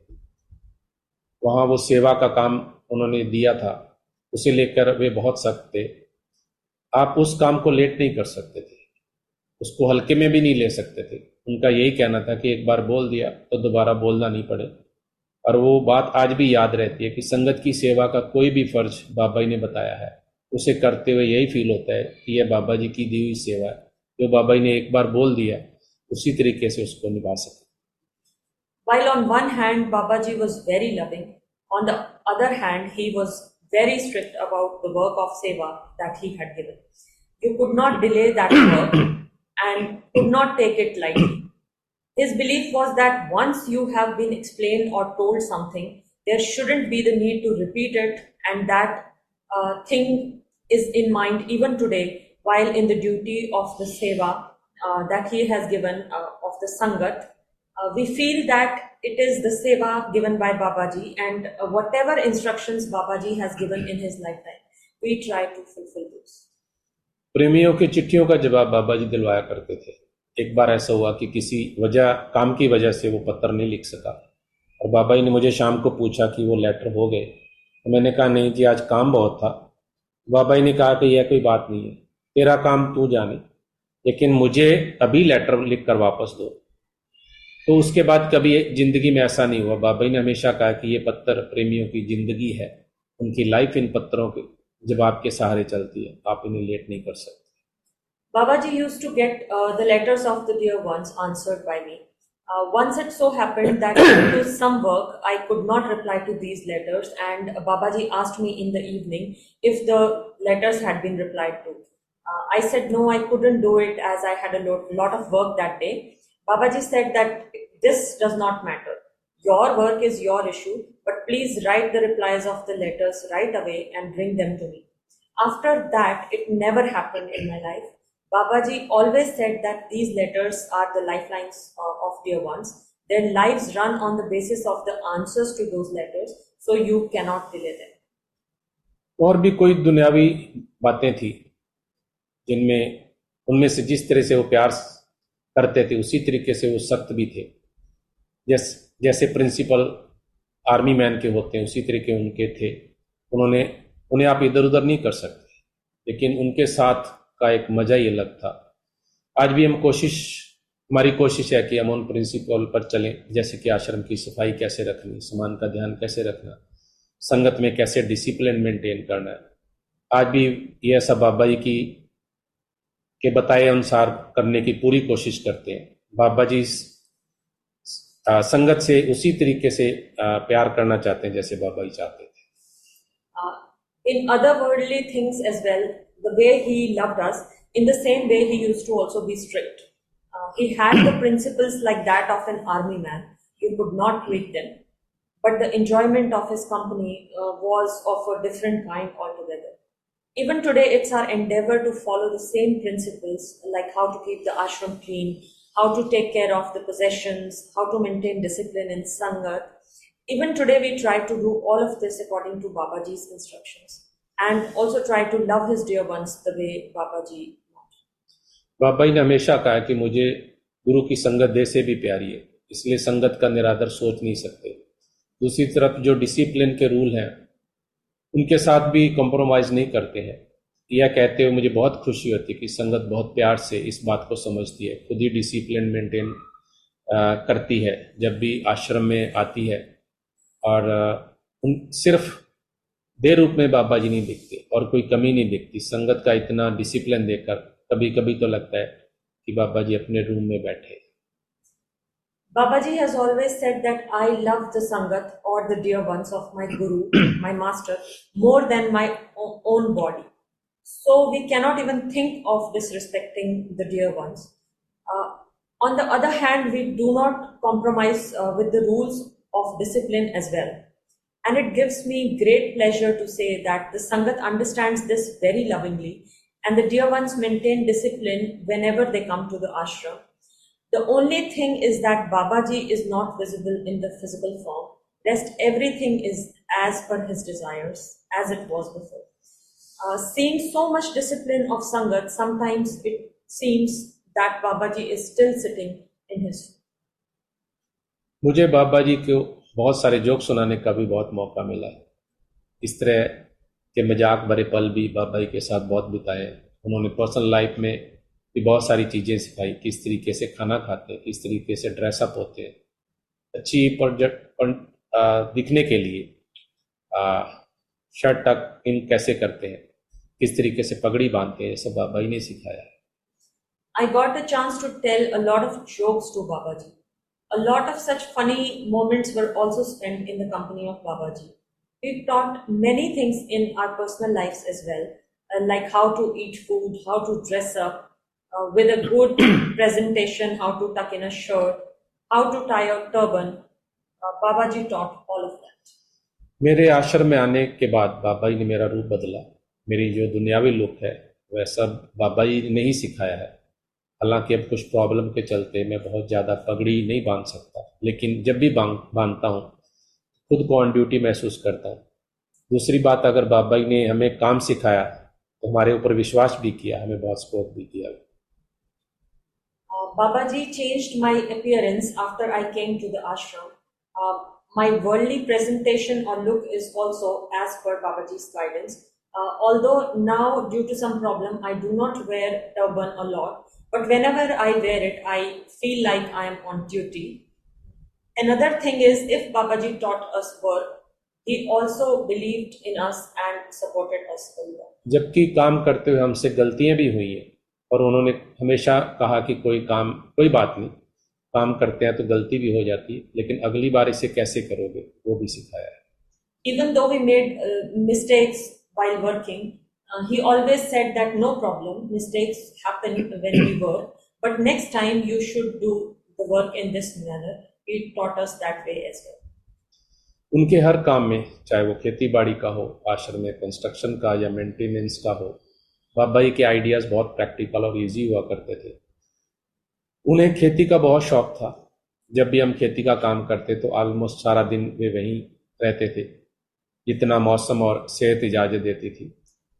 वहाँ वो सेवा का काम उन्होंने दिया था, उसे लेकर वे बहुत सख्त थे। आप उस काम को लेट नहीं कर सकते थे, उसको हल्के में भी नहीं ले सकते थे। उनका यही कहना था कि एक बार बोल दिया तो दोबारा बोलना नहीं पड़े। और वो बात आज भी याद रहती है कि संगत की सेवा का कोई भी फर्ज बाबा जी ने बताया है, उसे करते हुए यही फील होता है कि यह बाबा जी की दी हुई सेवा है, जो बाबा जी ने एक बार बोल दिया उसी तरीके से उसको निभा सके। While on one hand Babaji was very loving, on the other hand he was very strict about the work of seva that he had given. You could not delay that work and could not take it lightly. His belief was that once you have been explained or told something, there shouldn't be the need to repeat it, and that uh, thing is in mind even today while in the duty of the seva uh, that he has given uh, of the Sangat. Uh, we feel that it is the seva given by Babaji, and uh, whatever instructions Babaji has given in his lifetime, we try to fulfill those. प्रेमियों के चिट्ठियों का जवाब बाबा जी दिलवाया करते थे। एक बार ऐसा हुआ कि किसी वजह काम की वजह से वो पत्र नहीं लिख सका, और बाबा जी ने मुझे शाम को पूछा कि वो लेटर हो गए, तो मैंने कहा नहीं जी आज काम बहुत था। बाबा जी ने कहा कि यह कोई बात नहीं है, तेरा काम तू जाने, लेकिन मुझे अभी लेटर लिख कर वापस दो। तो उसके बाद कभी जिंदगी में ऐसा नहीं हुआ। बाबा जी ने हमेशा कहा कि ये पत्थर प्रेमियों की जिंदगी है, उनकी लाइफ इन पत्थरों के जवाब के सहारे चलती है, आप इन्हें लेट नहीं कर सकते। Babaji used to get uh, the letters of the dear ones answered by me. Uh, once it so happened that due to some work, I could not reply to these letters, and Babaji asked me in the evening if the letters had been replied to. Uh, I said no, I couldn't do it as I had a lot, lot of work that day. Babaji said that this does not matter. Your work is your issue, but please write the replies of the letters right away and bring them to me. After that, it never happened in my life. Babaji always said that these letters are the lifelines uh, of dear ones. Their lives run on the basis of the answers to those letters, so you cannot delay them. और भी कोई दुनियावी बातें थी जिनमें उनमें से जिस तरह से वो प्यार करते थे उसी तरीके से वो सख्त भी थे। जैसे जैसे प्रिंसिपल आर्मी मैन के होते हैं उसी तरीके उनके थे। उन्होंने उन्हें आप इधर उधर नहीं कर सकते, लेकिन उनके साथ का एक मजा ही अलग था। आज भी हम कोशिश हमारी कोशिश है कि हम उन प्रिंसिपल पर चलें, जैसे कि आश्रम की सफाई कैसे रखनी, सामान का ध्यान कैसे रखना, संगत में कैसे डिसिप्लिन मेंटेन करना है। आज भी ये सब बाबा जी की के बताए अनुसार करने की पूरी कोशिश करते हैं। बाबा जी संगत से उसी तरीके से प्यार करना चाहते हैं जैसे बाबा जी चाहते थे। In other worldly things as well, the way he loved us, in the same way he used to also be strict. Uh, he had the principles like that of an army man. You could not tweak them. But the enjoyment of his company uh, was of a different kind altogether. Even today, it's our endeavor to follow the same principles, like how to keep the ashram clean, how to take care of the possessions, how to maintain discipline in Sangat. Even today, we try to do all of this according to Babaji's instructions, and also try to love his dear ones the way Babaji wanted. बाबा जी ने हमेशा कहा कि मुझे गुरु की संगत देह से भी प्यारी है, इसलिए संगत का निरादर सोच नहीं सकते। दूसरी तरफ जो डिसिप्लिन के रूल हैं उनके साथ भी कॉम्प्रोमाइज नहीं करते हैं। यह कहते हुए मुझे बहुत खुशी होती है कि संगत बहुत प्यार से इस बात को समझती है, खुद ही डिसिप्लिन मेंटेन करती है जब भी आश्रम में आती है, और उन सिर्फ देह रूप में बाबा जी नहीं दिखते और कोई कमी नहीं दिखती। संगत का इतना डिसिप्लिन देखकर कभी कभी तो लगता है कि बाबा जी अपने रूम में बैठे। Babaji has always said that I love the Sangat or the dear ones of my Guru, my master, more than my own body. So we cannot even think of disrespecting the dear ones. Uh, on the other hand, we do not compromise uh, with the rules of discipline as well. And it gives me great pleasure to say that the Sangat understands this very lovingly, and the dear ones maintain discipline whenever they come to the ashram. The only thing is that Babaji is not visible in the physical form. Rest everything is as per his desires, as it was before. Uh, seeing so much discipline of Sangat, sometimes it seems that Babaji is still sitting in his room. मुझे बाबा जी को बहुत सारे joke सुनाने का भी बहुत मौका मिला है। इस तरह के मजाक भरे पल भी बाबा जी के साथ बहुत बिताए। उन्होंने पर्सनल लाइफ में भी बहुत सारी चीज़ें सिखाई, किस तरीके से खाना खाते हैं, किस तरीके से ड्रेसअप होते हैं, अच्छी पर दिखने के लिए आ, शर्ट टक इन कैसे करते हैं, किस तरीके से पगड़ी बांधते हैं, सब बाबा जी ने सिखाया है। I got a chance to tell a lot of jokes to Babaji. A lot of such funny moments were also spent in the company of Babaji. We taught many things in our personal lives as well, uh, like how to eat food, how to dress up, Uh, with a good presentation, how to tuck in a shirt, how to tie a turban. Uh, Babaji taught all of that. मेरे आश्रम में आने के बाद बाबा जी ने मेरा रूप बदला। मेरी जो दुनियावी लुक है वह सब बाबा जी ने ही सिखाया है। हालांकि अब कुछ प्रॉब्लम के चलते मैं बहुत ज़्यादा पगड़ी नहीं बांध सकता, लेकिन जब भी बांध बांधता हूँ खुद को ऑन ड्यूटी महसूस करता हूँ। दूसरी बात, अगर बाबा जी ने हमें काम सिखाया तो हमारे ऊपर विश्वास भी किया, हमें बहुत सपोर्ट भी किया। Babaji changed my appearance after I came to the ashram. Uh, my worldly presentation or look is also as per Babaji's guidance. Uh, although now, due to some problem, I do not wear turban a lot, but whenever I wear it, I feel like I am on duty. Another thing is, if Babaji taught us work, he also believed in us and supported us a lot. जबकि काम करते हुए हमसे गलतियां भी हुई हैं और उन्होंने हमेशा कहा कि कोई काम कोई बात नहीं, काम करते हैं तो गलती भी हो जाती है, लेकिन अगली बार इसे कैसे करोगे वो भी सिखाया है. Even though we made uh, mistakes while working, uh, he always said that no problem, mistakes happen when we work, but next time you should do the work in this manner. He taught us that way as well. उनके हर काम में, चाहे वो खेती बाड़ी का हो, आश्रम में कंस्ट्रक्शन का या मेंटेनेंस का हो, बाबा जी के आइडियाज बहुत प्रैक्टिकल और इजी हुआ करते थे. उन्हें खेती का बहुत शौक था. जब भी हम खेती का काम करते तो ऑलमोस्ट सारा दिन वे वहीं रहते थे, जितना मौसम और सेहत इजाजत देती थी.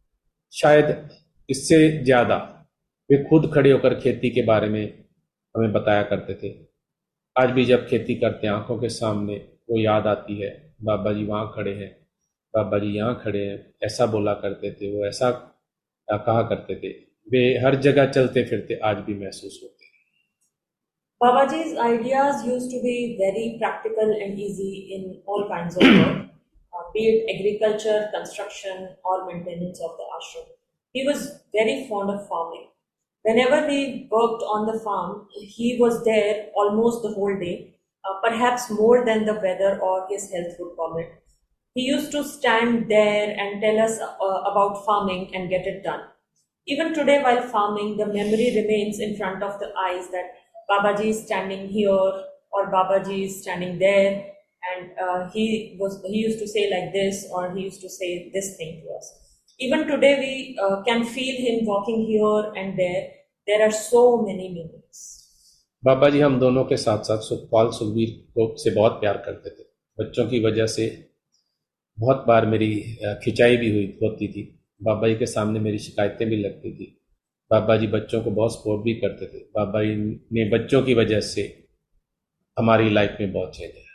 शायद इससे ज़्यादा वे खुद खड़े होकर खेती के बारे में हमें बताया करते थे. आज भी जब खेती करते हैं, आंखों के सामने वो याद आती है, बाबा जी वहाँ खड़े हैं, बाबा जी यहाँ खड़े हैं, ऐसा बोला करते थे, वो ऐसा कहा करते थे. वे हर जगह चलते फिरते आज भी महसूस होते हैं. Babaji's ideas used to be very practical and easy in all kinds of work, uh, be it agriculture, construction, or maintenance of the ashram. He was very fond of farming. Whenever we worked on the farm, he was there almost the whole day, uh, perhaps more than the weather or his health would permit. He used to stand there and tell us uh, about farming and get it done. Even today while farming, the memory remains in front of the eyes that Babaji is standing here or Babaji is standing there, and uh, he was he used to say like this or he used to say this thing to us. Even today we uh, can feel him walking here and there. There are so many memories. बाबा जी हम दोनों के साथ साथ सुखपाल सुखबीर को से बहुत प्यार करते थे. बच्चों की वजह से बहुत बार मेरी खिंचाई भी हुई होती थी. बाबा जी के सामने मेरी शिकायतें भी लगती थी. बाबा जी बच्चों को बहुत सपोर्ट भी करते थे. बाबा जी ने बच्चों की वजह से हमारी लाइफ में बहुत चेंज है.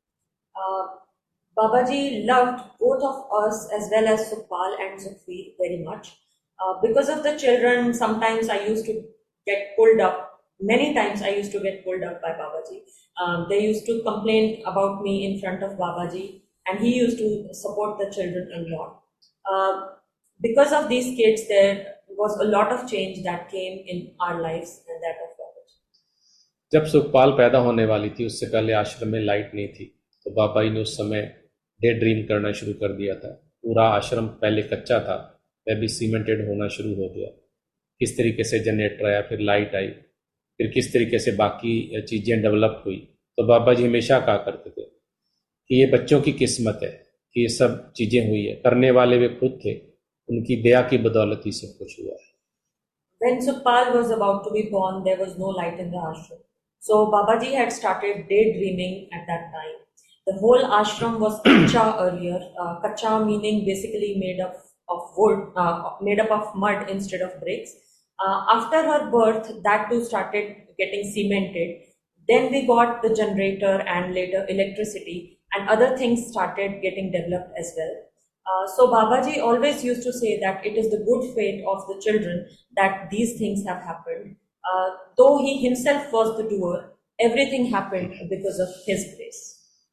uh, Babaji loved both of us as well as Sukhpal and Sukhveer very much. Uh, because of the children, sometimes I used to get pulled up. Many times I used to get pulled up by Babaji. Um, they used to complain about me in front of Babaji, and he used to support the children a lot. Uh, because of these kids, there was a lot of change that came in our lives and that of Babaji. जब सुखपाल पैदा होने वाली थी, उससे पहले आश्रम में light नहीं थी, तो बाबा जी ने उस समय डे ड्रीम करना शुरू कर दिया था. पूरा आश्रम पहले कच्चा था, वह भी सीमेंटेड होना शुरू हो गया. किस तरीके से जनरेटर आया, फिर लाइट आई, फिर किस तरीके से बाकी चीज़ें डेवलप हुई. तो बाबा जी हमेशा कहा करते थे कि ये बच्चों की किस्मत है कि ये सब चीज़ें हुई है, करने वाले वे खुद थे, उनकी दया की बदौलत ही सब कुछ हुआ है. When Sukhpal was about to be born, there was no light in the ashram. So Babaji had started daydreaming at that time. The whole ashram was kacha earlier. Uh, kacha meaning basically made up of wood, uh, made up of mud instead of bricks. Uh, after her birth, that too started getting cemented. Then we got the generator and later electricity, and other things started getting developed as well. Uh, so Babaji always used to say that it is the good fate of the children that these things have happened. Uh, though he himself was the doer, everything happened because of his grace.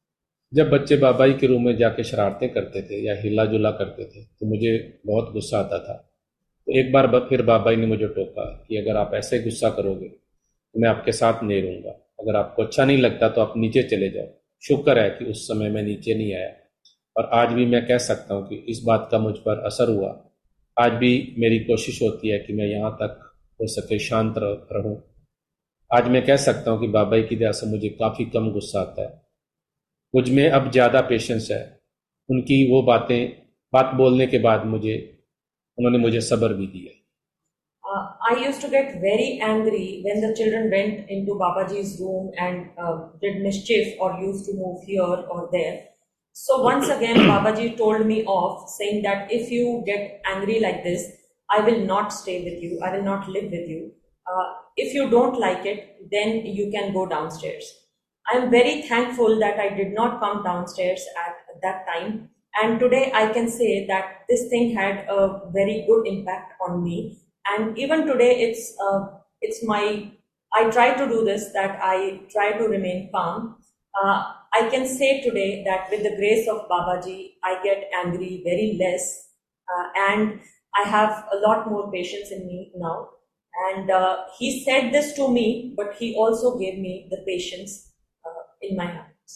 जब बच्चे बाबा जी के room में जाके शरारतें करते थे या हिला जुला करते थे तो मुझे बहुत गुस्सा आता था. तो एक बार फिर बाबा जी ने मुझे टोका कि अगर आप ऐसे गुस्सा करोगे तो मैं आपके साथ नहीं रहूँगा. अगर आपको अच्छा नहीं लगता तो आप नीचे चले जाओ. शुक्र है कि उस समय मैं नीचे नहीं आया, और आज भी मैं कह सकता हूँ कि इस बात का मुझ पर असर हुआ. आज भी मेरी कोशिश होती है कि मैं यहाँ तक हो सके शांत रहूँ. आज मैं कह सकता हूँ कि बाबा जी की दया से मुझे काफ़ी कम गुस्सा आता है. मुझ में अब ज़्यादा पेशेंस है. उनकी वो बातें बात बोलने के बाद मुझे उन्होंने मुझे सब्र भी दिया. Uh, I used to get very angry when the children went into Babaji's room and uh, did mischief or used to move here or there. So once again, Babaji told me off, saying that if you get angry like this, I will not stay with you, I will not live with you. Uh, if you don't like it, then you can go downstairs. I am very thankful that I did not come downstairs at that time. And today I can say that this thing had a very good impact on me. And even today, it's uh, it's my, I try to do this, that I try to remain calm. Uh, I can say today that with the grace of Babaji, I get angry very less. Uh, and I have a lot more patience in me now. And uh, he said this to me, but he also gave me the patience uh, in my hands.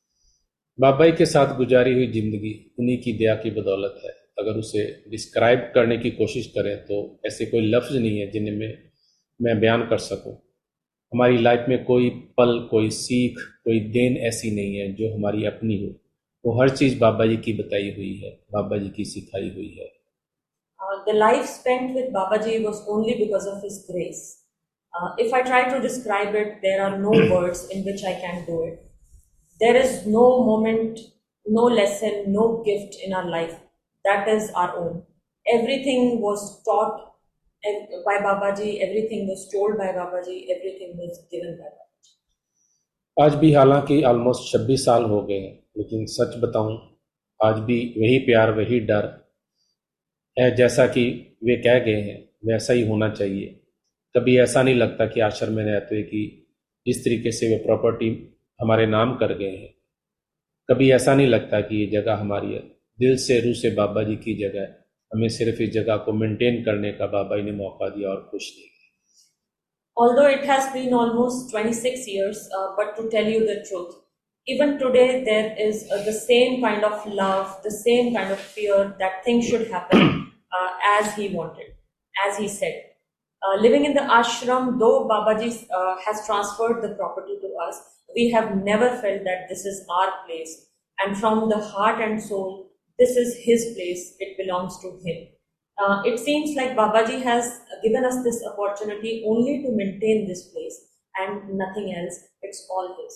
बाबा जी के साथ गुजारी हुई जिंदगी उन्हीं की दया की बदौलत है। अगर उसे डिस्क्राइब करने की कोशिश करें तो ऐसे कोई लफ्ज़ नहीं है जिन्हें मैं मैं बयान कर सकूं। हमारी लाइफ में कोई पल, कोई सीख, कोई देन ऐसी नहीं है जो हमारी अपनी हो। वो हर चीज़ बाबा जी की बताई हुई है, बाबा जी की सिखाई हुई है। Uh, the life spent with Babaji was only because of his grace. Uh, if I try to describe it, there are no words in which I can do it. There is no moment, no lesson, no gift in our life that is our own. Everything was taught by Babaji, everything was told by Babaji, everything was given by Babaji. आज भी हालांकि almost छब्बीस साल हो गए हैं, लेकिन सच बताऊं आज भी वही प्यार, वही डर है। जैसा कि वे कह गए हैं वैसा ही होना चाहिए। कभी ऐसा नहीं लगता कि आश्रम में रहते हुए कि जिस तरीके से वे प्रॉपर्टी हमारे नाम कर गए हैं, कभी ऐसा नहीं लगता कि ये जगह हमारी है। दिल से, रूह से बाबा जी की जगह है। हमें सिर्फ इस जगह को मेंटेन करने का बाबा जी ने मौका दिया और खुश नहीं। Although it has been almost twenty-six years, uh, but to tell you the truth, even today there is uh, the same kind of love, the same kind of fear that things should happen uh, as he wanted, as he said. Uh, living in the ashram, though Babaji uh, has transferred the property to us, we have never felt that this is our place. And from the heart and soul, this is his place. It belongs to him. Uh, it seems like Babaji has given us this opportunity only to maintain this place and nothing else. It's all his.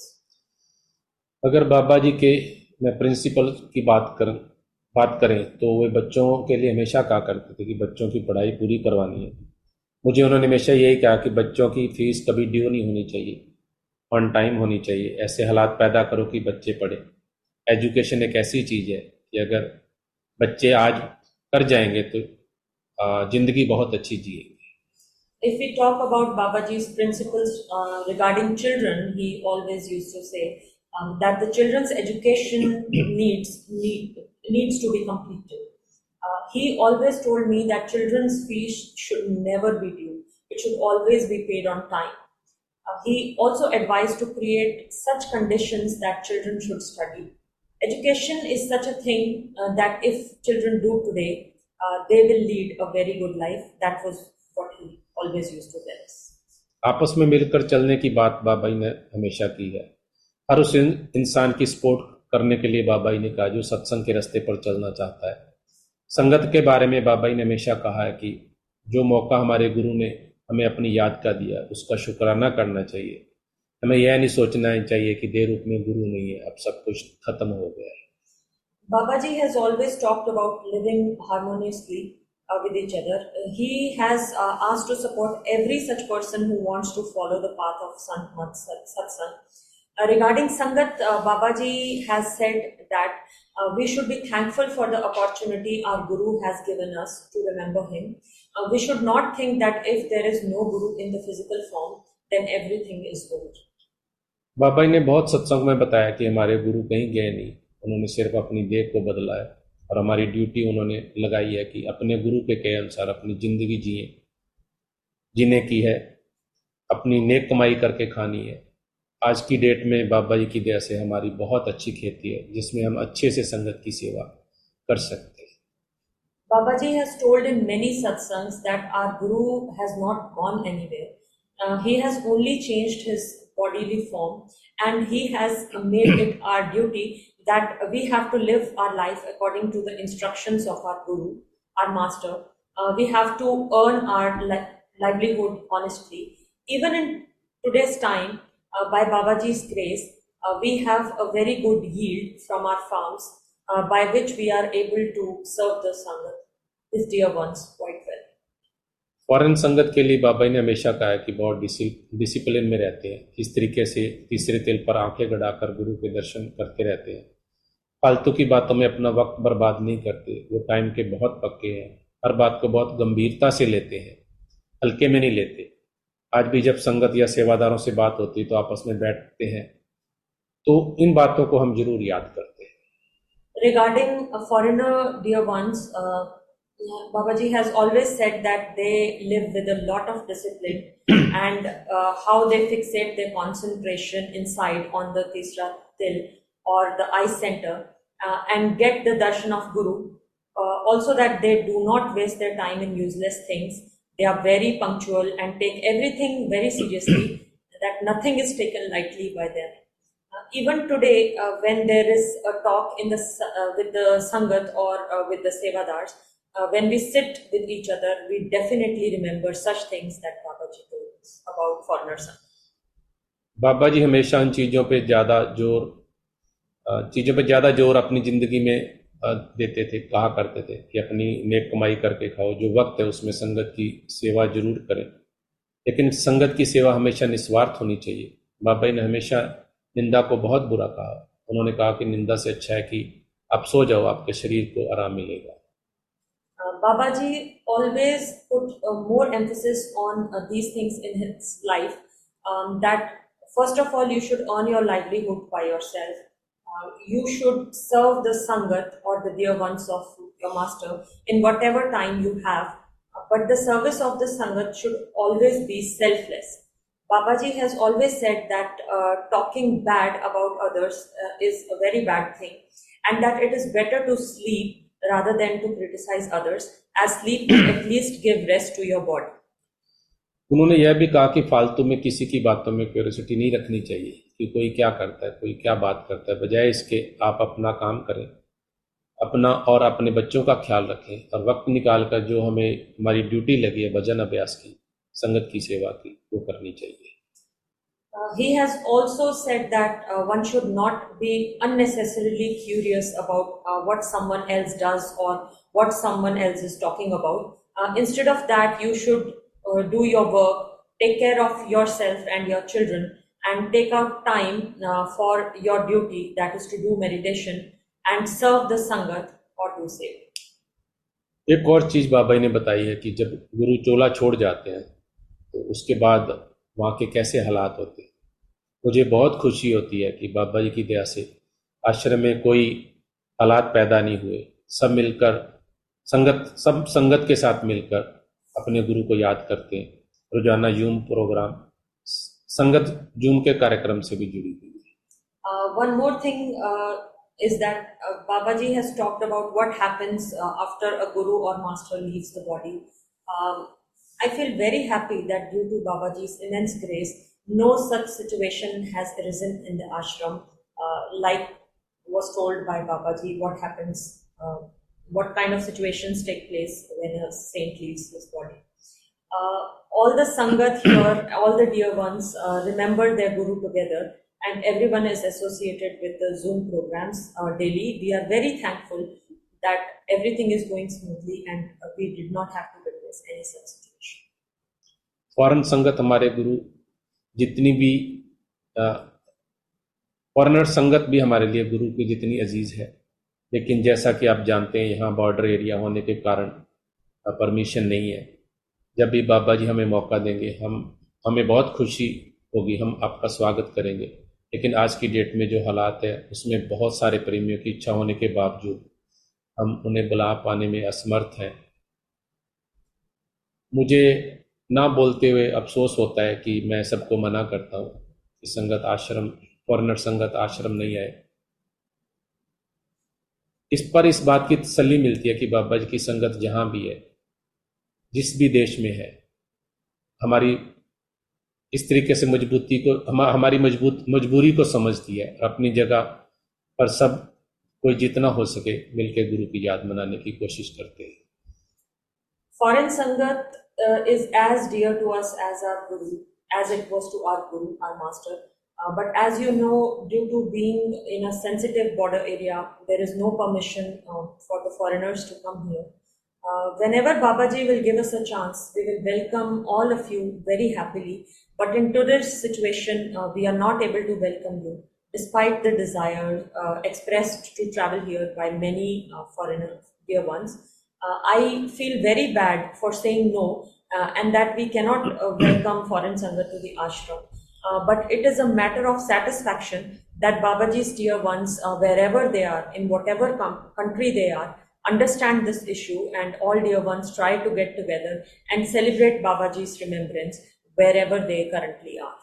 अगर बाबा जी के मैं principal की बात करें बात करें तो वे बच्चों के लिए हमेशा कहा करते थे कि बच्चों की पढ़ाई पूरी करवानी है। मुझे उन्होंने हमेशा यही कहा कि बच्चों की फीस कभी ड्यू नहीं होनी चाहिए, ऑन टाइम होनी चाहिए। ऐसे हालात पैदा करो कि बच्चे पढ़ें। एजुकेशन एक ऐसी चीज़ है कि अगर बच्चे आज कर जाएंगे तो जिंदगी बहुत अच्छी जिएगी। If we talk about Babaji's principles uh, regarding children, he always used to say um, that the children's education needs need, needs to be completed. Uh, he always told me that children's fees should never be due. It should always be paid on time. Uh, he also advised to create such conditions that children should study. Education is such a thing uh, that if children do today, uh, they will lead a very good life. That was what he always used to tell us. आपस में मिलकर चलने की बात बाबा जी ने हमेशा की है। हर उस इंसान की सपोर्ट करने के लिए बाबा जी ने कहा जो सत्संग के रास्ते पर चलना चाहता है। संगत के बारे में बाबा जी ने हमेशा कहा है कि जो मौका हमारे गुरु ने हमें अपनी याद का दिया उसका शुक्राना करना चाहिए। हमें यह नहीं सोचना चाहिए कि देर रूप में गुरु नहीं है, अब सब कुछ खत्म हो गया है। Babaji has always talked about living harmoniously uh, with each other. Uh, he has uh, asked to support every such person who wants to follow the path of Sant Satsang. Uh, regarding Sangat, uh, Babaji has said that uh, we should be thankful for the opportunity our Guru has given us to remember him. Uh, we should not think that if there is no Guru in the physical form, then everything is over. बाबा जी ने बहुत सत्संग में बताया कि हमारे गुरु कहीं गए नहीं, उन्होंने सिर्फ अपनी देह को बदला है और हमारी ड्यूटी उन्होंने लगाई है कि अपने गुरु के कहे अनुसार अपनी जिंदगी जिए जीने की है, अपनी नेक कमाई करके खानी है। आज की डेट में बाबा जी की दया से हमारी बहुत अच्छी खेती है जिसमें हम अच्छे से संगत की सेवा कर सकते हैं। Babaji has told in many satsangs that our Guru has not gone anywhere. Uh, he has only changed his bodily form, and he has made it our duty that we have to live our life according to the instructions of our Guru, our master. Uh, we have to earn our li- livelihood honestly. Even in today's time, uh, by Babaji's grace, uh, we have a very good yield from our farms, uh, by which we are able to serve the Sangat, his dear ones, quite well. Foreign संगत के लिए बाबा ने हमेशा कहा है कि बहुत discipline में रहते हैं, इस तरीके से तीसरे तिल पर आंखें गड़ाकर गुरु के दर्शन करते रहते हैं, फालतू की बातों में अपना वक्त बर्बाद नहीं करते, वो टाइम के बहुत पक्के हैं, हर बात को बहुत गंभीरता से लेते हैं, हल्के में नहीं लेते। आज भी जब संगत या सेवादारों से बात होती है तो आपस में बैठते हैं, तो इन बातों को हम जरूर याद करते हैं। Regarding a foreigner, dear ones, uh, Babaji has always said that they live with a lot of discipline and uh, how they fixate their concentration inside on the Tisra Til or the eye center uh, and get the darshan of Guru. Uh, also that they do not waste their time in useless things. They are very punctual and take everything very seriously, that nothing is taken lightly by them. Uh, even today, uh, when there is a talk in the uh, with the Sangat or uh, with the Sevadars, uh, when we sit with each other, we definitely remember such things that Babaji told us about foreigner Sangat. बाबा जी हमेशा उन चीज़ों पे ज़्यादा जोर चीज़ों पे ज़्यादा जोर अपनी ज़िंदगी में देते थे, कहा करते थे कि अपनी नेक कमाई करके खाओ, जो वक्त है उसमें संगत की सेवा जरूर करें, लेकिन संगत की सेवा हमेशा निस्वार्थ होनी चाहिए। बाबा जी ने हमेशा निंदा को बहुत बुरा कहा। उन्होंने कहा कि निंदा से अच्छा है कि आप सो जाओ, आपके शरीर को आराम मिलेगा। Baba ji always put uh, more emphasis on uh, these things in his life, um, that first of all you should earn your livelihood by yourself. Uh, you should serve the Sangat or the dear ones of your master in whatever time you have, uh, but the service of the Sangat should always be selfless. Babaji has always said that uh, talking bad about others uh, is a very bad thing, and that it is better to sleep rather than to criticize others, as sleep will at least give rest to your body. उन्होंने यह भी कहा कि फालतू में किसी की बातों में क्यूरियोसिटी नहीं रखनी चाहिए कि कोई क्या करता है, कोई क्या बात करता है। बजाय इसके आप अपना काम करें, अपना और अपने बच्चों का ख्याल रखें, और वक्त निकाल कर जो हमें हमारी ड्यूटी लगी है भजन अभ्यास की, संगत की सेवा की, वो करनी चाहिए। Uh, he has also said that uh, one should not be unnecessarily curious about uh, what someone else does or what someone else is talking about. Uh, instead of that, you should uh, do your work, take care of yourself and your children, and take out time uh, for your duty, that is to do meditation and serve the Sangat or do seva. एक और चीज बाबा जी ने बताई है कि जब गुरु चोला छोड़ जाते हैं तो उसके बाद वहाँ के कैसे हालात होते हैं। मुझे बहुत खुशी होती है कि बाबा जी की दया से आश्रम में कोई हालात पैदा नहीं हुए। सब मिलकर संगत सब संगत के साथ मिलकर अपने गुरु को याद करते हैं। रोजाना जूम प्रोग्राम, संगत जूम के कार्यक्रम से भी जुड़ी हुई है। One more thing is that uh, Babaji has talked about what happens uh, after a guru or master leaves the body. Um, I feel very happy that due to Babaji's immense grace, no such situation has arisen in the ashram, uh, like was told by Babaji, what happens, uh, what kind of situations take place when a saint leaves his body. Uh, all the Sangat here, all the dear ones uh, remember their guru together, and everyone is associated with the Zoom programs uh, daily. We are very thankful that everything is going smoothly and uh, we did not have to witness any such situation. Foreign संगत हमारे गुरु जितनी भी foreigner संगत भी हमारे लिए गुरु की जितनी अजीज है, लेकिन जैसा कि आप जानते हैं यहाँ बॉर्डर एरिया होने के कारण परमिशन नहीं है। जब भी बाबा जी हमें मौका देंगे, हम हमें बहुत खुशी होगी, हम आपका स्वागत करेंगे। लेकिन आज की डेट में जो हालात है उसमें बहुत सारे प्रेमियों की इच्छा होने के बावजूद हम उन्हें बुला पाने में असमर्थ हैं। मुझे ना बोलते हुए अफसोस होता है कि मैं सबको मना करता हूँ कि संगत आश्रम, फॉरेनर संगत आश्रम नहीं आए। इस पर इस बात की तसल्ली मिलती है कि बाबा जी की संगत जहाँ भी है, जिस भी देश में है, हमारी इस तरीके से मजबूती को हम, हमारी मजबूत मजबूरी को समझती है। अपनी जगह पर सब कोई जितना हो सके मिलकर गुरु की याद मनाने की कोशिश करते हैं। Foreign Sangat uh, is as dear to us as our Guru, as it was to our Guru, our Master. Uh, but as you know, due to being in a sensitive border area, there is no permission uh, for the foreigners to come here. Uh, whenever Babaji will give us a chance, we will welcome all of you very happily. But in today's situation, uh, we are not able to welcome you, despite the desire uh, expressed to travel here by many uh, foreigner dear ones. Uh, I feel very bad for saying no, uh, and that we cannot uh, welcome foreign Sangat to the ashram. Uh, but it is a matter of satisfaction that Babaji's dear ones, uh, wherever they are, in whatever com- country they are, understand this issue, and all dear ones try to get together and celebrate Babaji's remembrance wherever they currently are.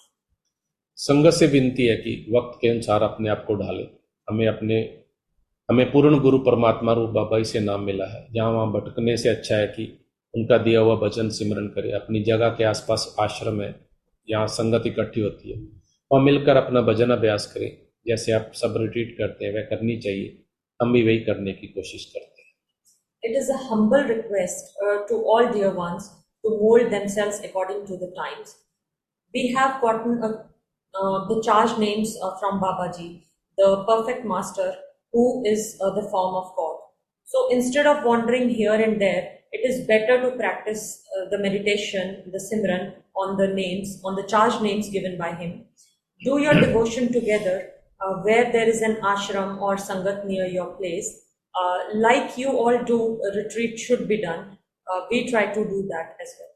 संगत से विनती है कि वक्त के अनुसार अपने आप को ढालें। हमें अपने हमें पूर्ण गुरु परमात्मा रूप बाबा जी से नाम मिला है। जहाँ वहाँ भटकने से अच्छा है कि उनका दिया हुआ भजन सिमरन करें। अपनी जगह के आसपास आश्रम है, यहाँ संगत इकट्ठी होती है, और मिलकर अपना भजन अभ्यास करें। जैसे आप सब रिट्रीट करते हैं वह करनी चाहिए, हम भी वही करने की कोशिश करते हैं। It is a humble request uh, to all dear ones to mold themselves according to the times. We have gotten a, uh, the charge names uh, from Babaji, the perfect master who is uh, the form of God. So instead of wandering here and there, it is better to practice uh, the meditation, the Simran on the names, on the charge names given by him. Do your devotion together uh, where there is an ashram or sangat near your place. Uh, like you all do, a retreat should be done. Uh, we try to do that as well.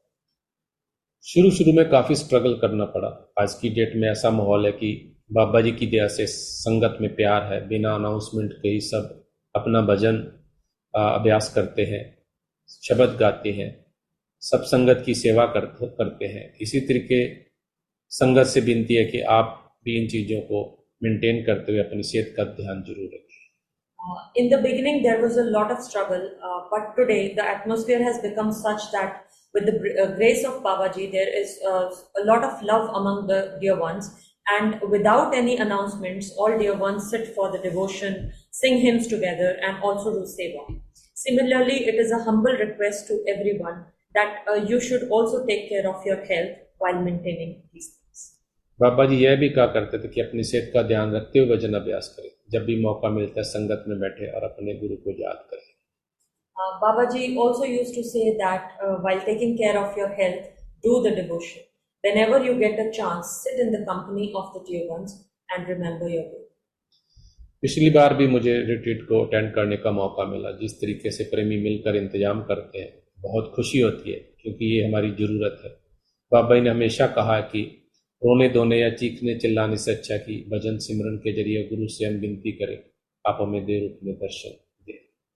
शुरू शुरू में काफी struggle करना पड़ा। आज की date में ऐसा माहौल है कि बाबा जी की दया से संगत में प्यार है। बिना अनाउंसमेंट के ही सब अपना भजन अभ्यास करते हैं, शब्द गाते हैं, सब संगत की सेवा करते हैं। इसी तरीके संगत से विनती है कि आप भी इन चीजों को मेंटेन करते हुए अपनी सेहत का ध्यान जरूर रखें। Uh, in the beginning, there was a lot of struggle, uh, but today the atmosphere has become such that with the uh, grace of Babaji, there is uh, a lot of love among the dear ones, and without any announcements, all dear ones sit for the devotion, sing hymns together, and also do seva. Similarly, it is a humble request to everyone that uh, you should also take care of your health while maintaining these things. बाबा जी यह भी कहा करते थे कि अपनी सेहत का ध्यान रखते हुए भजन अभ्यास करें। जब भी मौका मिलता है संगत में बैठे और अपने गुरु को याद करें। Uh, Babaji also used to say that uh, while taking care of your health, do the devotion. Whenever you get a chance, sit in the company of the dear ones and remember your guru. पिछली बार भी मुझे retreat को attend करने का मौका मिला। जिस तरीके से प्रेमी मिलकर इंतजाम करते हैं, बहुत खुशी होती है, क्योंकि ये हमारी जरूरत है। बाबा जी ने हमेशा कहा कि रोने धोने या चीखने चिल्लाने से अच्छा कि भजन सिमरन के जरिए गुरु से हम विनती करें, आप हमें देर रूप में दर्शन दें।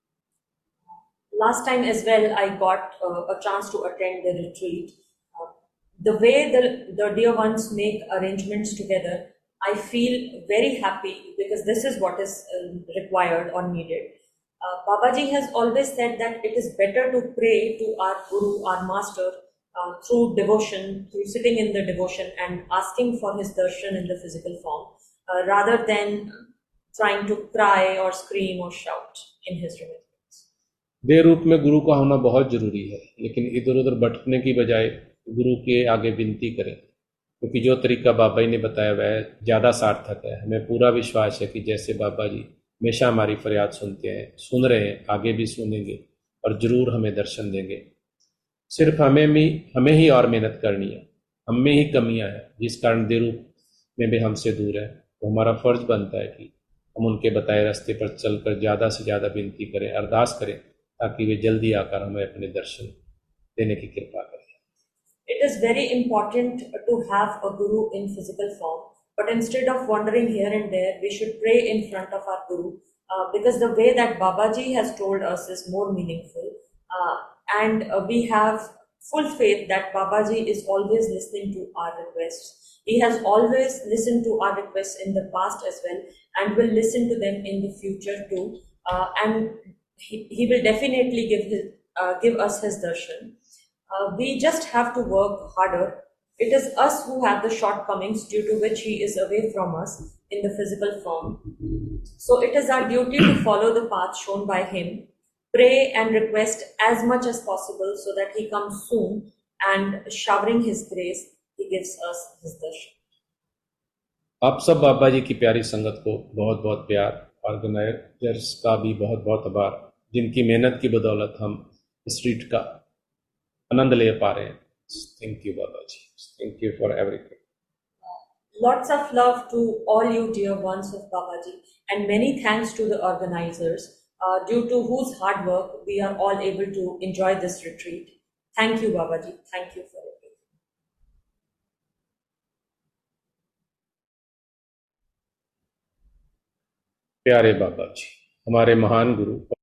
Last time as well, I got uh, a chance to attend the retreat. Uh, the way the, the dear ones make arrangements together, I feel very happy because this is what is uh, required or needed. Uh, Babaji has always said that it is better to pray to our Guru, our Master, Uh, through devotion, through sitting in the devotion and asking for his darshan in the physical form, uh, rather than trying to cry or scream or shout in his remembrance. देह रूप में गुरु का होना बहुत जरूरी है, लेकिन इधर उधर भटकने की बजाय गुरु के आगे विनती करें, क्योंकि जो तरीका बाबा जी ने बताया वह ज्यादा सार्थक है। हमें पूरा विश्वास है कि जैसे बाबा जी हमेशा हमारी फरियाद सुनते हैं, सुन रहे हैं, आगे भी सुनेंगे और जरूर हमें दर्शन देंगे। सिर्फ हमें भी हमें ही और मेहनत करनी है, हम में ही कमियां हैं, जिस कारण देरूप में भी हमसे दूर है। तो हमारा फर्ज बनता है कि हम उनके बताए रास्ते पर चलकर ज्यादा से ज्यादा विनती करें, अरदास करें, ताकि वे जल्दी आकर हमें अपने दर्शन देने की कृपा करें। It is very important to have a guru in physical form, but instead of wandering here and there, we should pray in front of our guru, uh, because the way that Babaji has told us is more meaningful. Uh, And uh, we have full faith that Babaji is always listening to our requests. He has always listened to our requests in the past as well, and will listen to them in the future too. Uh, and he, he will definitely give his, uh, give us his darshan. Uh, we just have to work harder. It is us who have the shortcomings due to which he is away from us in the physical form. So it is our duty to follow the path shown by him. Pray and request as much as possible so that he comes soon, and showering his grace, he gives us his darshan. आप सब बाबा जी की प्यारी संगत को बहुत बहुत प्यार, organisers का भी बहुत बहुत आभार, जिनकी मेहनत की बदौलत हम इस रीट का आनंद ले पा रहे हैं। थैंक यू बाबा जी, thank you for everything. Lots of love to all you dear ones of Babaji, and many thanks to the organizers, uh, due to whose hard work we are all able to enjoy this retreat. Thank you, Babaji. Thank you for everything. प्यारे बाबा जी, हमारे महान गुरु